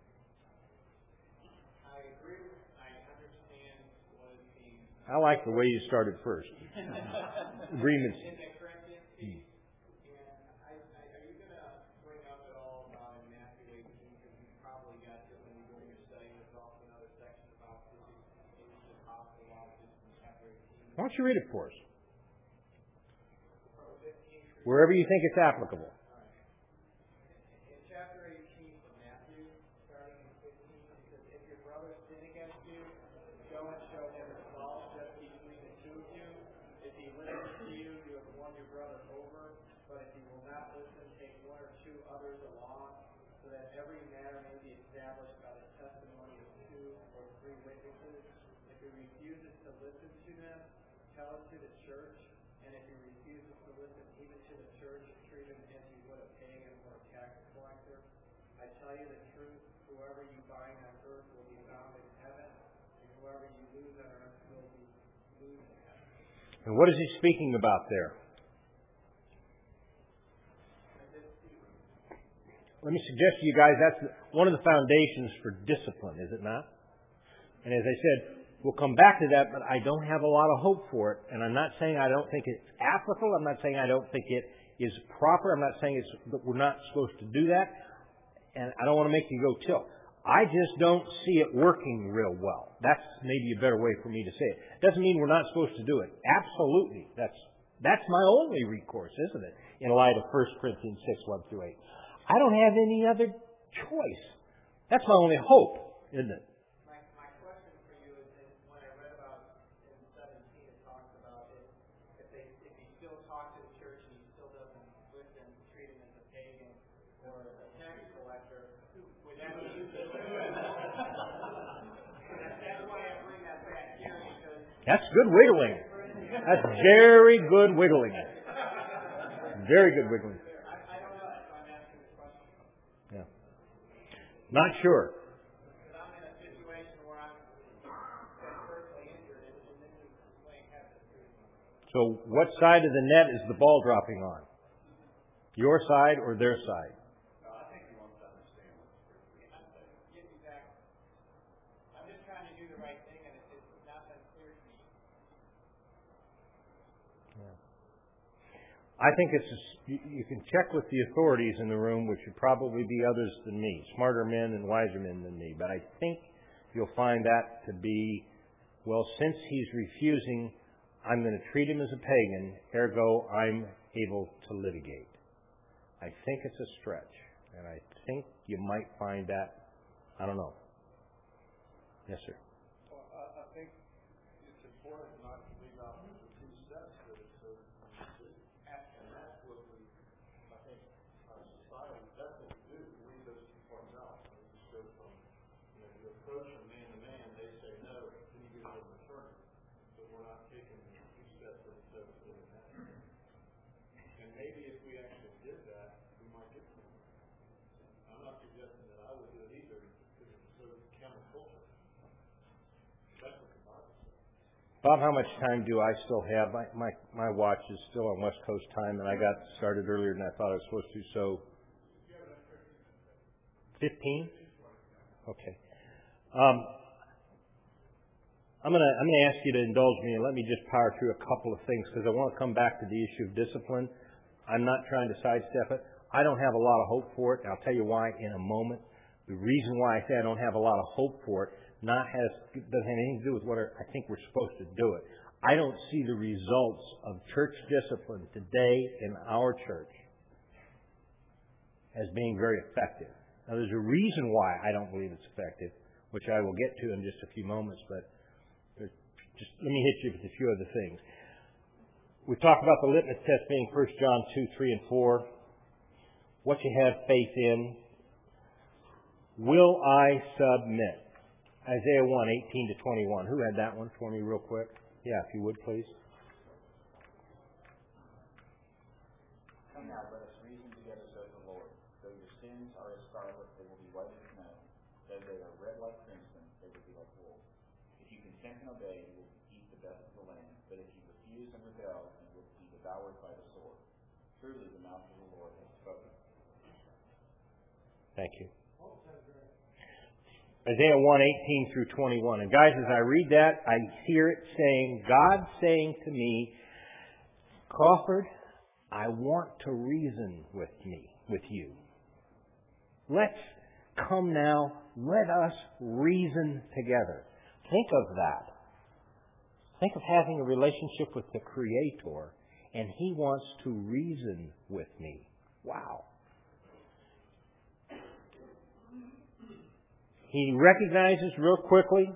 I agree. I understand what it means. I like the way you started first. Agreements. In the Corinthians piece, and I, I, are you going to bring up at all about in Matthew eighteen, because you probably got this when you're doing your study, there's also another section about this is, this is impossible law, this is in chapter eighteen. Why don't you read it for us? Wherever you think it's applicable. In chapter eighteen of Matthew, starting in fifteen, it says, if your brother sin against you, go and show him his fault just between the two of you. If he listens to you, you have won your brother over. But if he will not listen, take one or two others along, so that every matter may be established by the testimony of two. tell it to the church, and if he refuses to listen even to the church, treat him as you would a pagan or a tax collector. I tell you the truth, whoever you bind on earth will be bound in heaven, and whoever you lose on earth will be loosed in heaven. And what is he speaking about there? Let me suggest to you guys that's one of the foundations for discipline, is it not? And as I said, we'll come back to that, but I don't have a lot of hope for it. And I'm not saying I don't think it's applicable. I'm not saying I don't think it is proper. I'm not saying it's, that we're not supposed to do that. And I don't want to make you go tilt. I just don't see it working real well. That's maybe a better way for me to say it. Doesn't mean we're not supposed to do it. Absolutely. That's that's my only recourse, isn't it? In light of First Corinthians six, one through eight. I don't have any other choice. That's my only hope, isn't it? My, my question for you is, is when I read about in seventeen, it talks about if, if, they, if you still talk to the church and he still doesn't listen, treat him as a pagan or a tax collector, would that be that's, that's why I bring that back here, because that's good wiggling. That's very good wiggling. Very good wiggling. Not sure. I'm in a situation where I'm personally injured, and this is playing heaven. So what side of the net is the ball dropping on? Your side or their side? Uh, I think he wants to understand what's Exactly. I'm just trying to do the right thing, and it's, it's not that clear to me. Yeah. I think it's a, you can check with the authorities in the room, which would probably be others than me, smarter men and wiser men than me. But I think you'll find that to be, well, since he's refusing, I'm going to treat him as a pagan, ergo I'm able to litigate. I think it's a stretch, and I think you might find that, I don't know. Yes, sir. Well, I, I think it's important not to leave out the two steps that it says. And that's what we, I think, our society definitely do. Leave those two parts out. We just go from, you know, you approach them man to man, they say no, then you give them an attorney. But we're not taking the two steps that it says in that. And maybe if we actually did that, we might get something. I'm not suggesting that I would do it either because it's so counterculture. That's what the Bible says. Bob, how much time do I still have? My, my my watch is still on West Coast time, and I got started earlier than I thought I was supposed to. So, fifteen. Okay. Um, I'm gonna I'm gonna ask you to indulge me and let me just power through a couple of things because I want to come back to the issue of discipline. I'm not trying to sidestep it. I don't have a lot of hope for it, and I'll tell you why in a moment. The reason why I say I don't have a lot of hope for it not has doesn't have anything to do with what I think we're supposed to do it. I don't see the results of church discipline today in our church as being very effective. Now, there's a reason why I don't believe it's effective, which I will get to in just a few moments, but just let me hit you with a few other things. We talked about the litmus test being First John two, three, and four. What you have faith in. Will I submit? Isaiah one, eighteen to twenty-one. Who had that one for me real quick? Yeah, if you would, please. Come now, let us reason together, says the Lord. Though your sins are as scarlet, they will be white as snow. Though they are red like crimson, they will be like wool. If you consent and obey, you will eat the best of the land. But if you refuse and rebel, you will be devoured by the sword. Truly, the mouth of the Lord has spoken. Thank you. Isaiah one, eighteen through twenty-one. And guys, as I read that, I hear it saying, God saying to me, Crawford, I want to reason with me, with you. Let's come now, let us reason together. Think of that. Think of having a relationship with the Creator, and He wants to reason with me. Wow. He recognizes real quickly,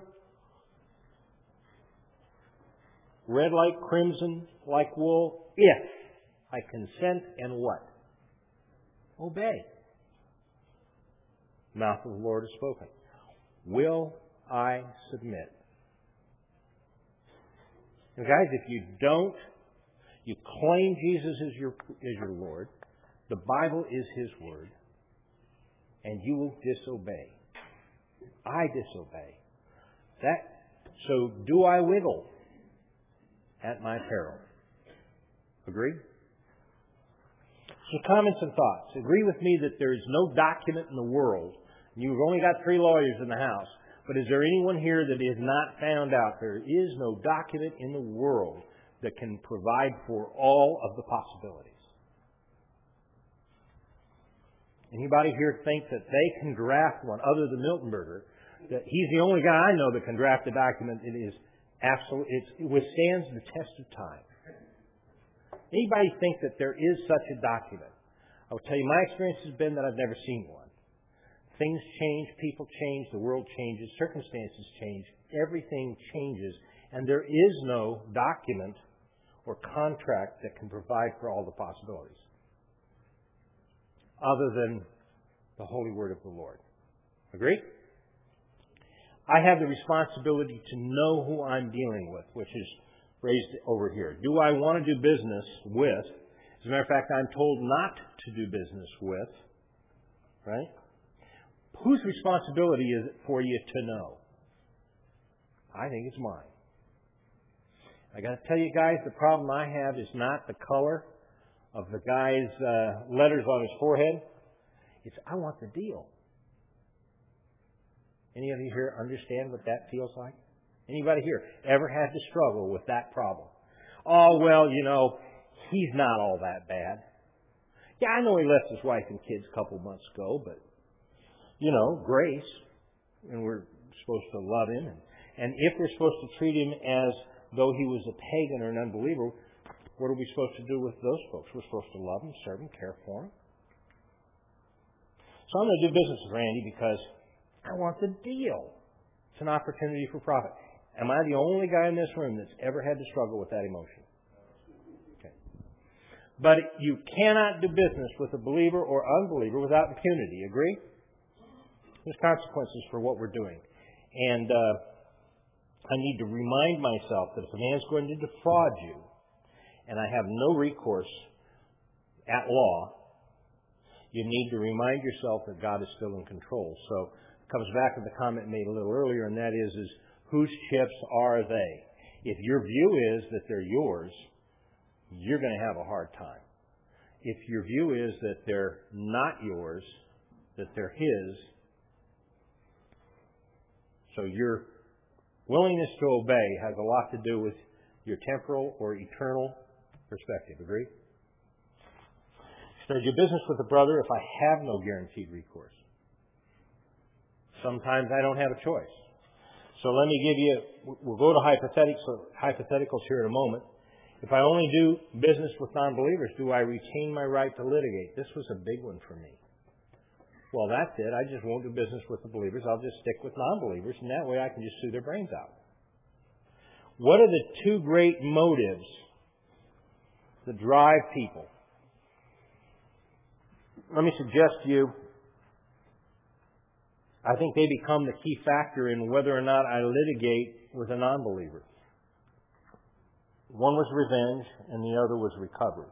red like crimson, like wool, if I consent and what? Obey. The mouth of the Lord has spoken. Will I submit? And guys, if you don't, you claim Jesus as your, as your Lord, the Bible is His Word, and you will disobey. I disobey. That, so do I wiggle at my peril? Agree? So comments and thoughts. Agree with me that there is no document in the world. You've only got three lawyers in the house. But is there anyone here that is not found out? There is no document in the world that can provide for all of the possibilities. Anybody here think that they can draft one other than Milton Berger? That he's the only guy I know that can draft a document that is absolute, it withstands the test of time. Anybody think that there is such a document? I will tell you, my experience has been that I've never seen one. Things change, people change, the world changes, circumstances change, everything changes, and there is no document or contract that can provide for all the possibilities other than the holy word of the Lord. Agree? I have the responsibility to know who I'm dealing with, which is raised over here. Do I want to do business with? As a matter of fact, I'm told not to do business with. Right? Whose responsibility is it for you to know? I think it's mine. I got to tell you guys, the problem I have is not the color of the guy's uh, letters on his forehead. It's I want the deal. Any of you here understand what that feels like? Anybody here ever had to struggle with that problem? Oh, well, you know, he's not all that bad. Yeah, I know he left his wife and kids a couple months ago, but, you know, grace, and we're supposed to love him. And, and if we're supposed to treat him as though he was a pagan or an unbeliever, what are we supposed to do with those folks? We're supposed to love them, serve them, care for them. So I'm going to do business with Randy because I want the deal. It's an opportunity for profit. Am I the only guy in this room that's ever had to struggle with that emotion? Okay. But you cannot do business with a believer or unbeliever without impunity. Agree? There's consequences for what we're doing. And uh, I need to remind myself that if a man's going to defraud you, and I have no recourse at law, you need to remind yourself that God is still in control. So it comes back to the comment made a little earlier, and that is, is whose chips are they? If your view is that they're yours, you're going to have a hard time. If your view is that they're not yours, that they're His, so your willingness to obey has a lot to do with your temporal or eternal perspective. Agree? Should I do business with a brother if I have no guaranteed recourse? Sometimes I don't have a choice. So let me give you, we'll go to hypotheticals, hypotheticals here in a moment. If I only do business with non-believers, do I retain my right to litigate? This was a big one for me. Well, that's it. I just won't do business with the believers. I'll just stick with non-believers, and that way I can just sue their brains out. What are the two great motives that drive people? Let me suggest to you, I think they become the key factor in whether or not I litigate with a non-believer. One was revenge, and the other was recovery.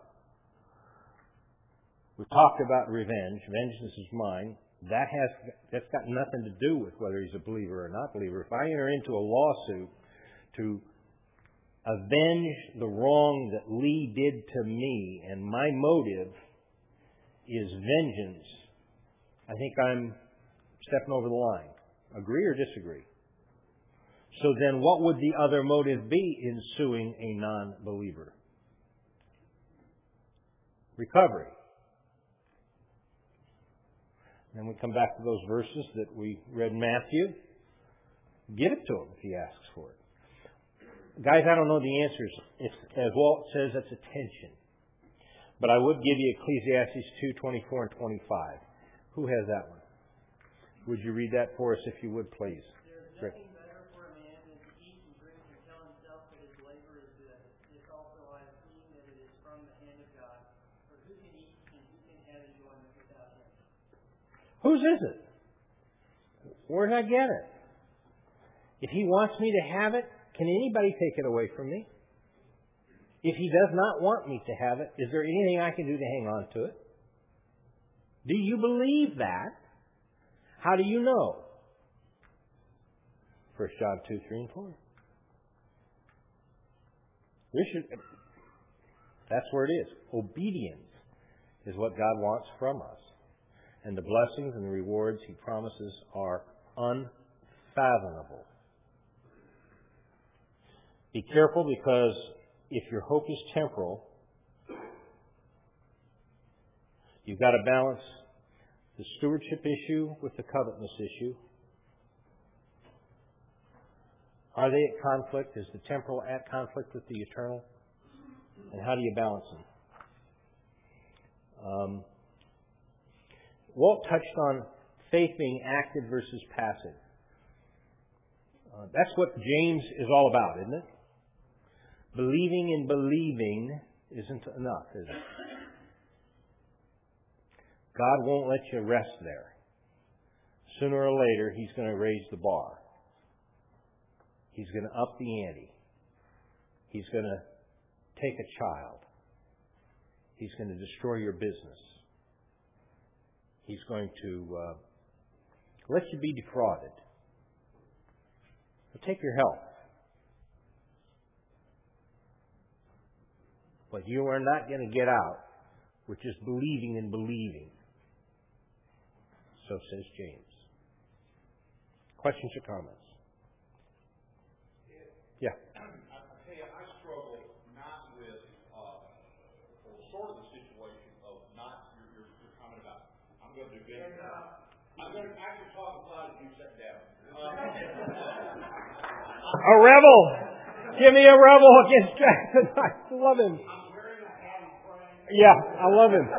We talked about revenge. Vengeance is mine. That has that's got nothing to do with whether he's a believer or not believer. If I enter into a lawsuit to avenge the wrong that Lee did to me, and my motive is vengeance, I think I'm stepping over the line. Agree or disagree? So then what would the other motive be in suing a non-believer? Recovery. Then we come back to those verses that we read in Matthew. Give it to him if he asks for it. Guys, I don't know the answers. It's, as Walt says, that's a tension. But I would give you Ecclesiastes two, twenty-four and twenty-five. Who has that one? Would you read that for us if you would, please? There's nothing better for a man than to eat and drink and tell himself that his labor is good. This also I have seen that it is from the hand of God. For who can eat and who can have enjoyment without him? Whose is it? Where did I get it? If he wants me to have it, can anybody take it away from me? If He does not want me to have it, is there anything I can do to hang on to it? Do you believe that? How do you know? First John two, three, and four. We should, that's where it is. Obedience is what God wants from us. And the blessings and the rewards He promises are unfathomable. Be careful, because if your hope is temporal, you've got to balance the stewardship issue with the covetousness issue. Are they at conflict? Is the temporal at conflict with the eternal? And how do you balance them? Um, Walt touched on faith being active versus passive. Uh, that's what James is all about, isn't it? Believing in believing isn't enough, is it? God won't let you rest there. Sooner or later, He's going to raise the bar. He's going to up the ante. He's going to take a child. He's going to destroy your business. He's going to uh, let you be defrauded. He'll take your health. But you are not going to get out with just believing and believing. So says James. Questions or comments? Yeah. I tell you, I struggle not with, uh, or sort of the situation of not your, your, your comment about, I'm going to do business. I'm going to actually talk about it, you sit down. Uh, a rebel! Give me a rebel against Jackson. I love him. I'm wearing a hat and praying. Yeah, I love him.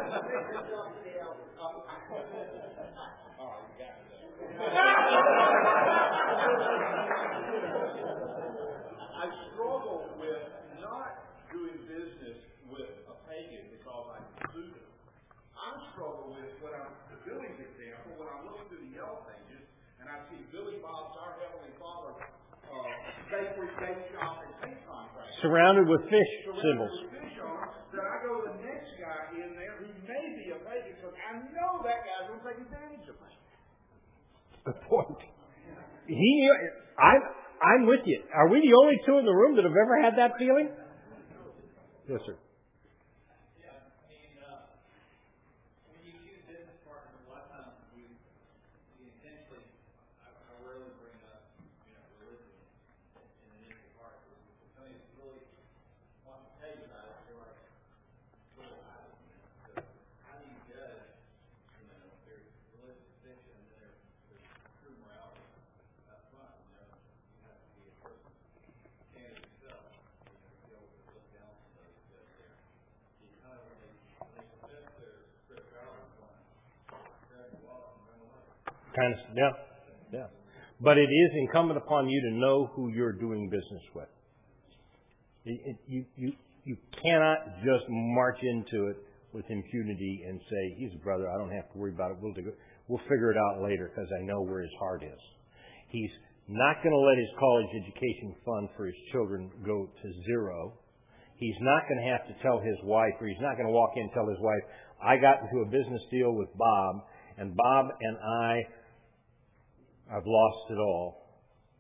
I struggle with not doing business with a pagan because I do them. I struggle with when I'm the Billy's example, when I'm looking through the yellow pages and I see Billy Bob's Our Heavenly Father uh, bakery, bake shop, and paint contract. Surrounded with fish Surrounded symbols. with fish on them, then I go to the next guy in there who may be a pagan because I know that guy's going to take advantage of me. Good point. He, I'm, I'm with you. Are we the only two in the room that have ever had that feeling? Yes, sir. Yeah, I mean, uh, when you choose business partners, a lot of times you, you intentionally, I, I rarely bring up, you know, religion in the initial part. Because when somebody really wants to tell you about it, you're like, well, how do you, so how do you judge, you know, there's religious fiction and then there's, there's true morality up front, you know, you have to be a person, stand as yourself, you know, be able to look down on those that there. You kind of, when they, when they possess their spirituality, going to grab your wallet and run away. Kind of, yeah, yeah. But it is incumbent upon you to know who you're doing business with. It, it, you, you, you cannot just march into it with impunity and say, he's a brother, I don't have to worry about it. We'll, do it. We'll figure it out later because I know where his heart is. He's not going to let his college education fund for his children go to zero. He's not going to have to tell his wife, or he's not going to walk in and tell his wife, I got into a business deal with Bob, and Bob and I have lost it all.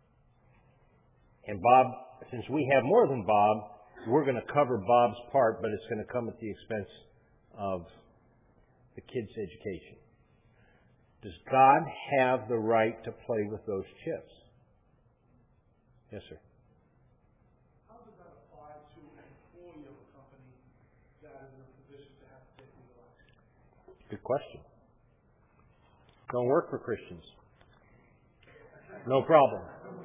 And Bob, since we have more than Bob, we're going to cover Bob's part, but it's going to come at the expense of the kid's education. Does God have the right to play with those chips? Yes, sir. How does that apply to an employee of a company that is in a position to have to take legal action? Good question. Don't work for Christians. No problem.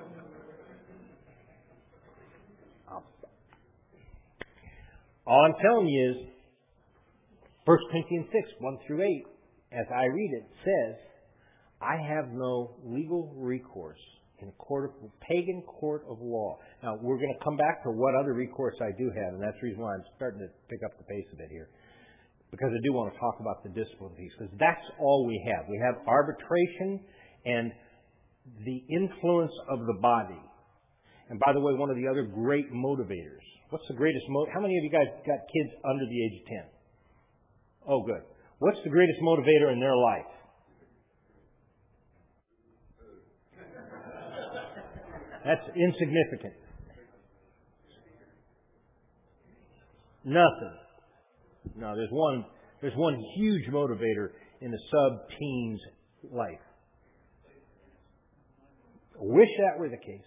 All I'm telling you is First Corinthians six, one through eight, as I read it, says, I have no legal recourse in a court of pagan court of law. Now, we're going to come back to what other recourse I do have, and that's the reason why I'm starting to pick up the pace a bit here. Because I do want to talk about the discipline piece, because that's all we have. We have arbitration and the influence of the body. And by the way, one of the other great motivators What's the greatest mo- How many of you guys got kids under the age of ten? Oh, good. What's the greatest motivator in their life? That's insignificant. Nothing. No, there's one. There's one huge motivator in the sub-teen's life. I wish that were the case.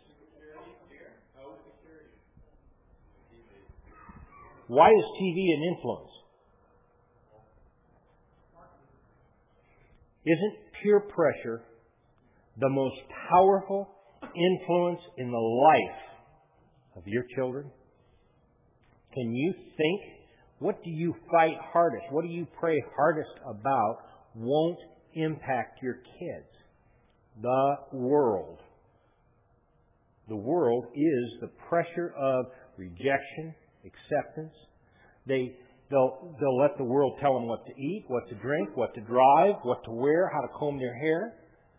Why is T V an influence? Isn't peer pressure the most powerful influence in the life of your children? Can you think, what do you fight hardest? What do you pray hardest about won't impact your kids? The world. The world is the pressure of rejection, acceptance. They, they'll, they'll let the world tell them what to eat, what to drink, what to drive, what to wear, how to comb their hair.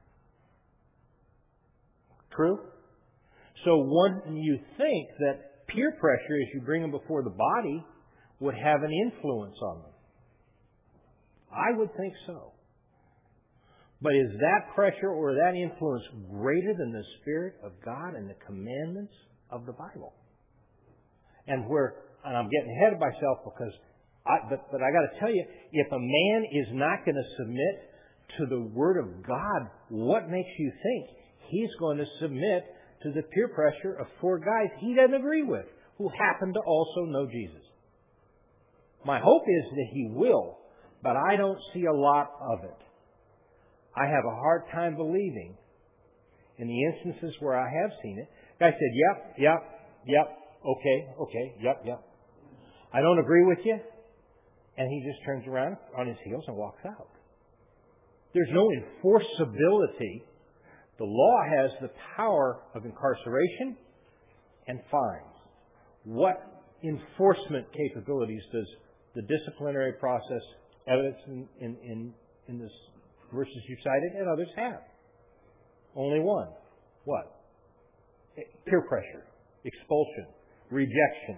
True? So when you think that peer pressure, as you bring them before the body, would have an influence on them. I would think so. But is that pressure or that influence greater than the Spirit of God and the commandments of the Bible? And where, and I'm getting ahead of myself because, I, but, but I got to tell you, if a man is not going to submit to the Word of God, what makes you think he's going to submit to the peer pressure of four guys he doesn't agree with, who happen to also know Jesus? My hope is that he will, but I don't see a lot of it. I have a hard time believing, in the instances where I have seen it, guy said, yep, yep, yep, okay, okay, yep, yep. I don't agree with you. And he just turns around on his heels and walks out. There's no enforceability. The law has the power of incarceration and fines. What enforcement capabilities does the disciplinary process, evidence in, in, in, in this verses you cited, and others have? Only one. What? Peer pressure, expulsion, rejection.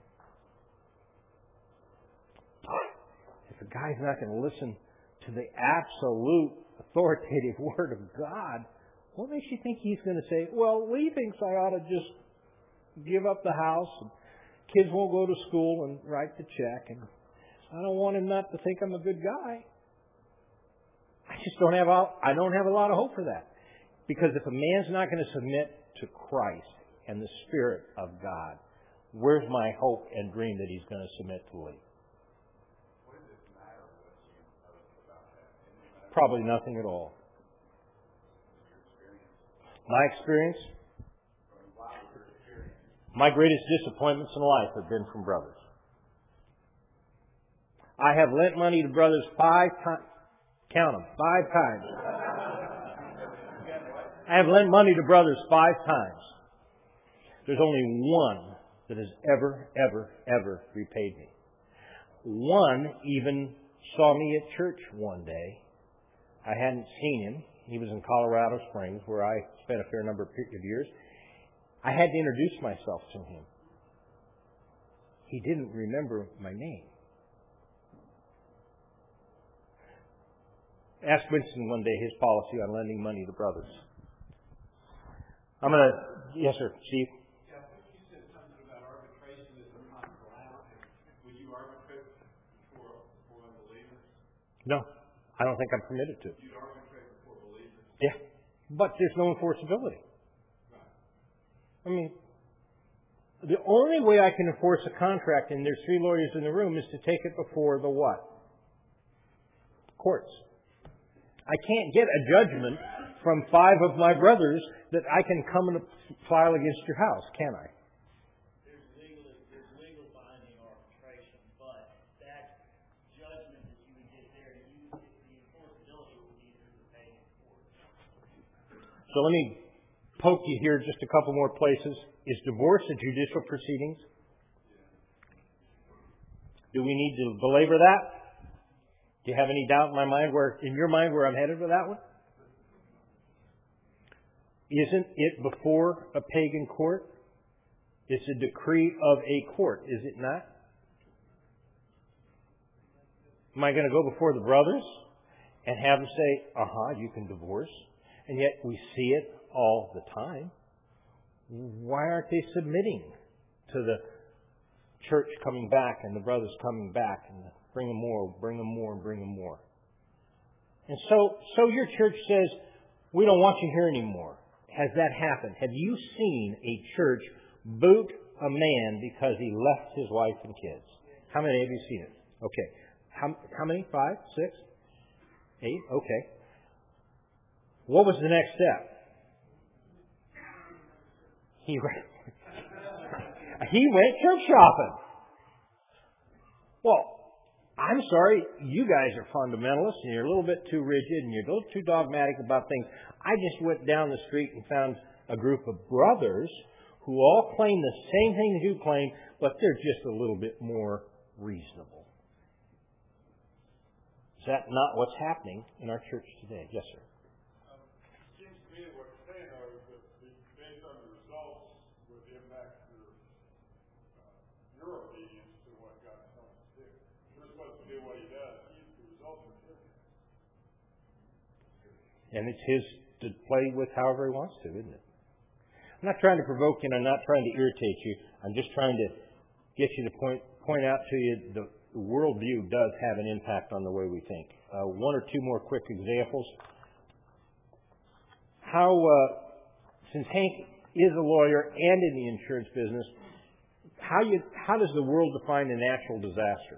If a guy's not going to listen to the absolute authoritative Word of God, what makes you think he's going to say, well, Lee thinks I ought to just give up the house, and kids won't go to school and write the check, and I don't want him not to think I'm a good guy. I just don't have a, I don't have a lot of hope for that. Because if a man's not going to submit to Christ and the Spirit of God, where's my hope and dream that he's going to submit to Lee? What does it matter what you know about that? Probably nothing at all. My experience? My greatest disappointments in life have been from brothers. I have lent money to brothers five times. Count them. Five times. I have lent money to brothers five times. There's only one that has ever, ever, ever repaid me. One even saw me at church one day. I hadn't seen him. He was in Colorado Springs, where I spent a fair number of years. I had to introduce myself to him. He didn't remember my name. Ask Winston one day his policy on lending money to brothers. I'm going to... Yes, sir. Steve? Yeah, I think you said something about arbitration is not allowed. Would you arbitrate for, for unbelievers? No. I don't think I'm permitted to. You'd arbitrate for believers? Yeah. But there's no enforceability. Right. I mean, the only way I can enforce a contract, and there's three lawyers in the room, is to take it before the what? Courts. I can't get a judgment from five of my brothers that I can come and file against your house, can I? There's legal, there's legal binding arbitration, but that judgment that you would get there, you, the enforceability would be through the paying court. So let me poke you here just a couple more places. Is divorce a judicial proceedings? Do we need to belabor that? Do you have any doubt in my mind where, in your mind, where I'm headed with that one? Isn't it before a pagan court? It's a decree of a court, is it not? Am I going to go before the brothers and have them say, uh-huh, you can divorce? And yet we see it all the time. Why aren't they submitting to the church coming back and the brothers coming back and bring them more, bring them more, and bring them more? And so, so your church says, we don't want you here anymore. Has that happened? Have you seen a church boot a man because he left his wife and kids? How many have you seen it? Okay. How, how many? Five? Six? Eight? Okay. What was the next step? He went, he went church shopping. Well, I'm sorry, you guys are fundamentalists and you're a little bit too rigid and you're a little too dogmatic about things. I just went down the street and found a group of brothers who all claim the same thing that you claim, but they're just a little bit more reasonable. Is that not what's happening in our church today? Yes, sir. Um, it seems to me what you're saying, though, is that based on the results would impact your, uh, your obedience to what God tells us to do. You're supposed to do what He does. He's the results are His. And it's His to play with however He wants to, isn't it? I'm not trying to provoke you and I'm not trying to irritate you. I'm just trying to get you to point point out to you the The worldview does have an impact on the way we think. Uh, one or two more quick examples. How, uh, since Hank is a lawyer and in the insurance business, how you how does the world define a natural disaster?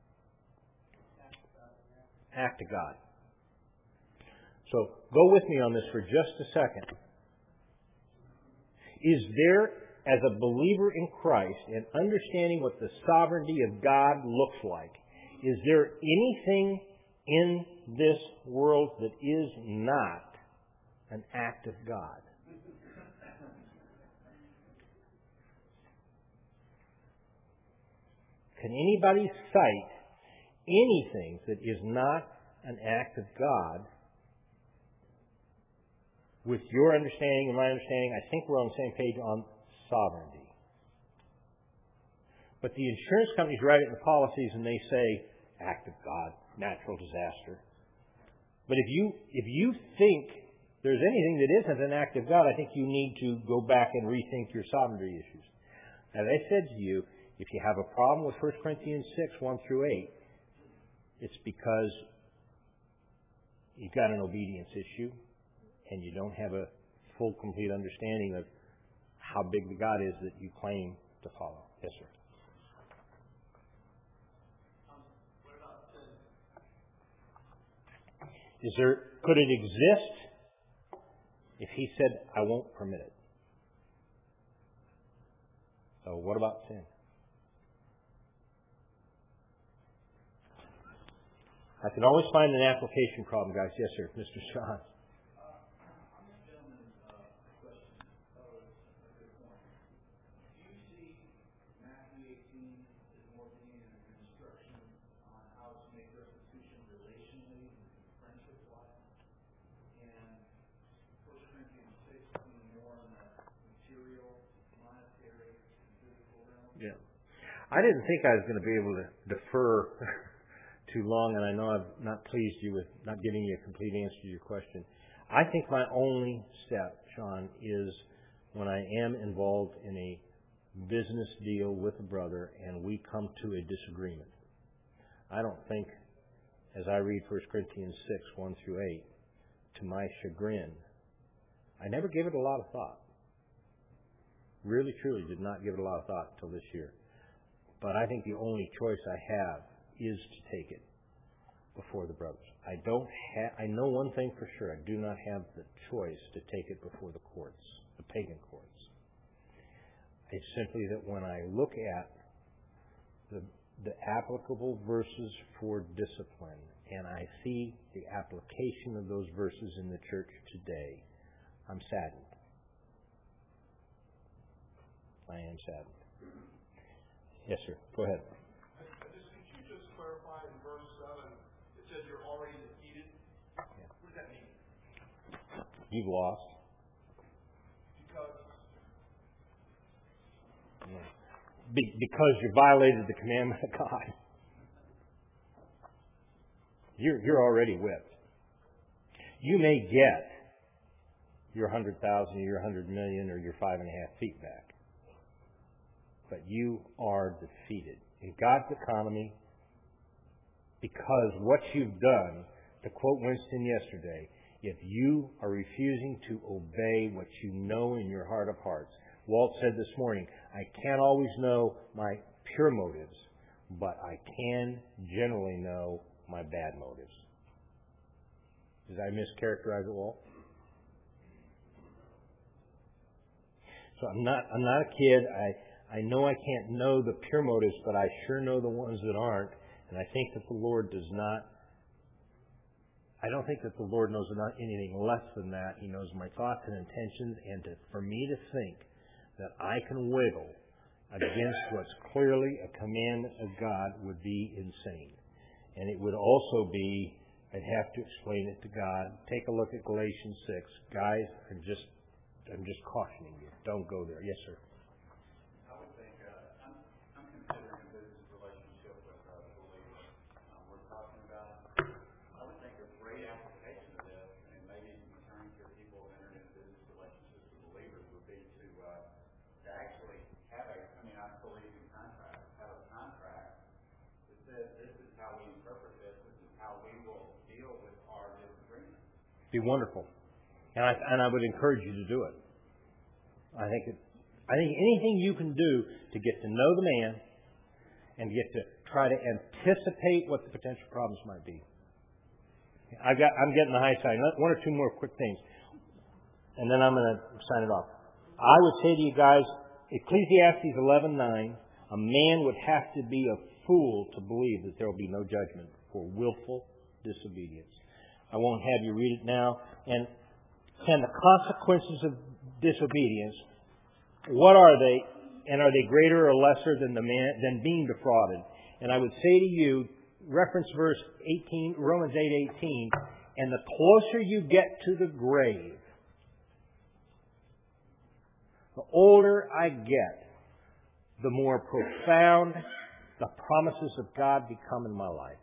Act of God. So go with me on this for just a second. Is there, as a believer in Christ and understanding what the sovereignty of God looks like, is there anything in this world that is not an act of God? Can anybody cite anything that is not an act of God? With your understanding and my understanding, I think we're on the same page on sovereignty. But the insurance companies write it in the policies and they say, act of God, natural disaster. But if you if you think there's anything that isn't an act of God, I think you need to go back and rethink your sovereignty issues. As I said to you, if you have a problem with First Corinthians six, one through eight, it's because you've got an obedience issue and you don't have a full, complete understanding of how big the God is that you claim to follow. Yes, sir. Um, what about sin? Is there, could it exist if He said, I won't permit it? So what about sin? I can always find an application problem, guys. Yes, sir. Mister Sean. Yeah. I didn't think I was going to be able to defer too long, and I know I've not pleased you with not giving you a complete answer to your question. I think my only step, Sean, is when I am involved in a business deal with a brother and we come to a disagreement. I don't think, as I read First Corinthians six, one through eight, to my chagrin, I never gave it a lot of thought. Really, truly did not give it a lot of thought until this year. But I think the only choice I have is to take it before the brothers. I don't have, I know one thing for sure. I do not have the choice to take it before the courts, the pagan courts. It's simply that when I look at the, the applicable verses for discipline and I see the application of those verses in the church today, I'm saddened. I am saddened. Yes, sir. Go ahead. I, I just, could you just clarify in verse seven, it says you're already defeated? Yeah. What does that mean? You've lost. Because be- because you violated the commandment of God. You're, you're already whipped. You may get your hundred thousand, or your hundred million, or your five and a half feet back. But you are defeated. In God's economy, because what you've done, to quote Winston yesterday, if you are refusing to obey what you know in your heart of hearts. Walt said this morning, I can't always know my pure motives, but I can generally know my bad motives. Did I mischaracterize it, Walt? So I'm not I'm not a kid. I, I know I can't know the pure motives, but I sure know the ones that aren't. And I think that the Lord does not I don't think that the Lord knows anything less than that. He knows my thoughts and intentions, and to, for me to think that I can wiggle against what's clearly a commandment of God would be insane. And it would also be, I'd have to explain it to God. Take a look at Galatians six. Guys, I'm just, I'm just cautioning you. Don't go there. Yes, sir. I would think, uh, I'm, I'm considering a business relationship with uh, believers. Um, we're talking about, I would think a great application of this, and maybe returning to people who entered into business relationships with believers, would be to, uh, to actually have a, I mean, I believe in contracts, have a contract that says this is how we interpret this, this is how we will deal with our disagreements. Be wonderful. And I, and I would encourage you to do it. I think it, I think anything you can do to get to know the man and get to try to anticipate what the potential problems might be. I've got, I'm getting the high side. One or two more quick things, and then I'm going to sign it off. I would say to you guys, Ecclesiastes eleven nine, a man would have to be a fool to believe that there will be no judgment for willful disobedience. I won't have you read it now. And can the consequences of disobedience, what are they, and are they greater or lesser than the man than being defrauded? And I would say to you, reference verse eighteen, Romans eight eighteen, and the closer you get to the grave, the older I get, the more profound the promises of God become in my life.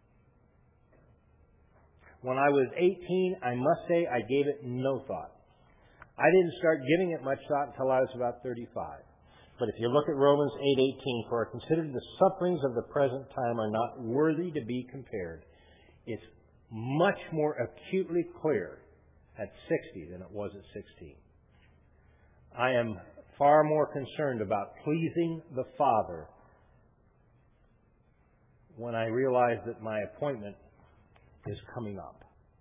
When I was eighteen, I must say I gave it no thought. I didn't start giving it much thought until I was about thirty-five. But if you look at Romans eight eighteen, for I consider the sufferings of the present time are not worthy to be compared. It's much more acutely clear at sixty than it was at sixteen. I am far more concerned about pleasing the Father when I realize that my appointment is coming up.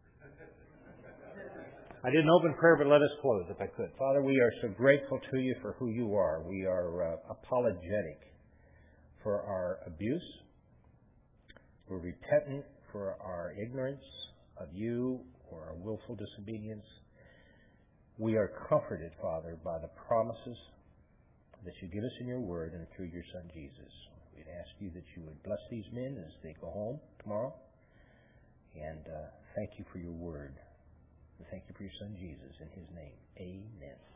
I didn't open prayer, but let us close if I could. Father, we are so grateful to you for who you are. We are uh, apologetic for our abuse. We're repentant for our ignorance of you or our willful disobedience. We are comforted, Father, by the promises that you give us in your word and through your Son, Jesus. We'd ask you that you would bless these men as they go home tomorrow. And uh, thank you for your word. And thank you for your Son, Jesus. In his name, amen.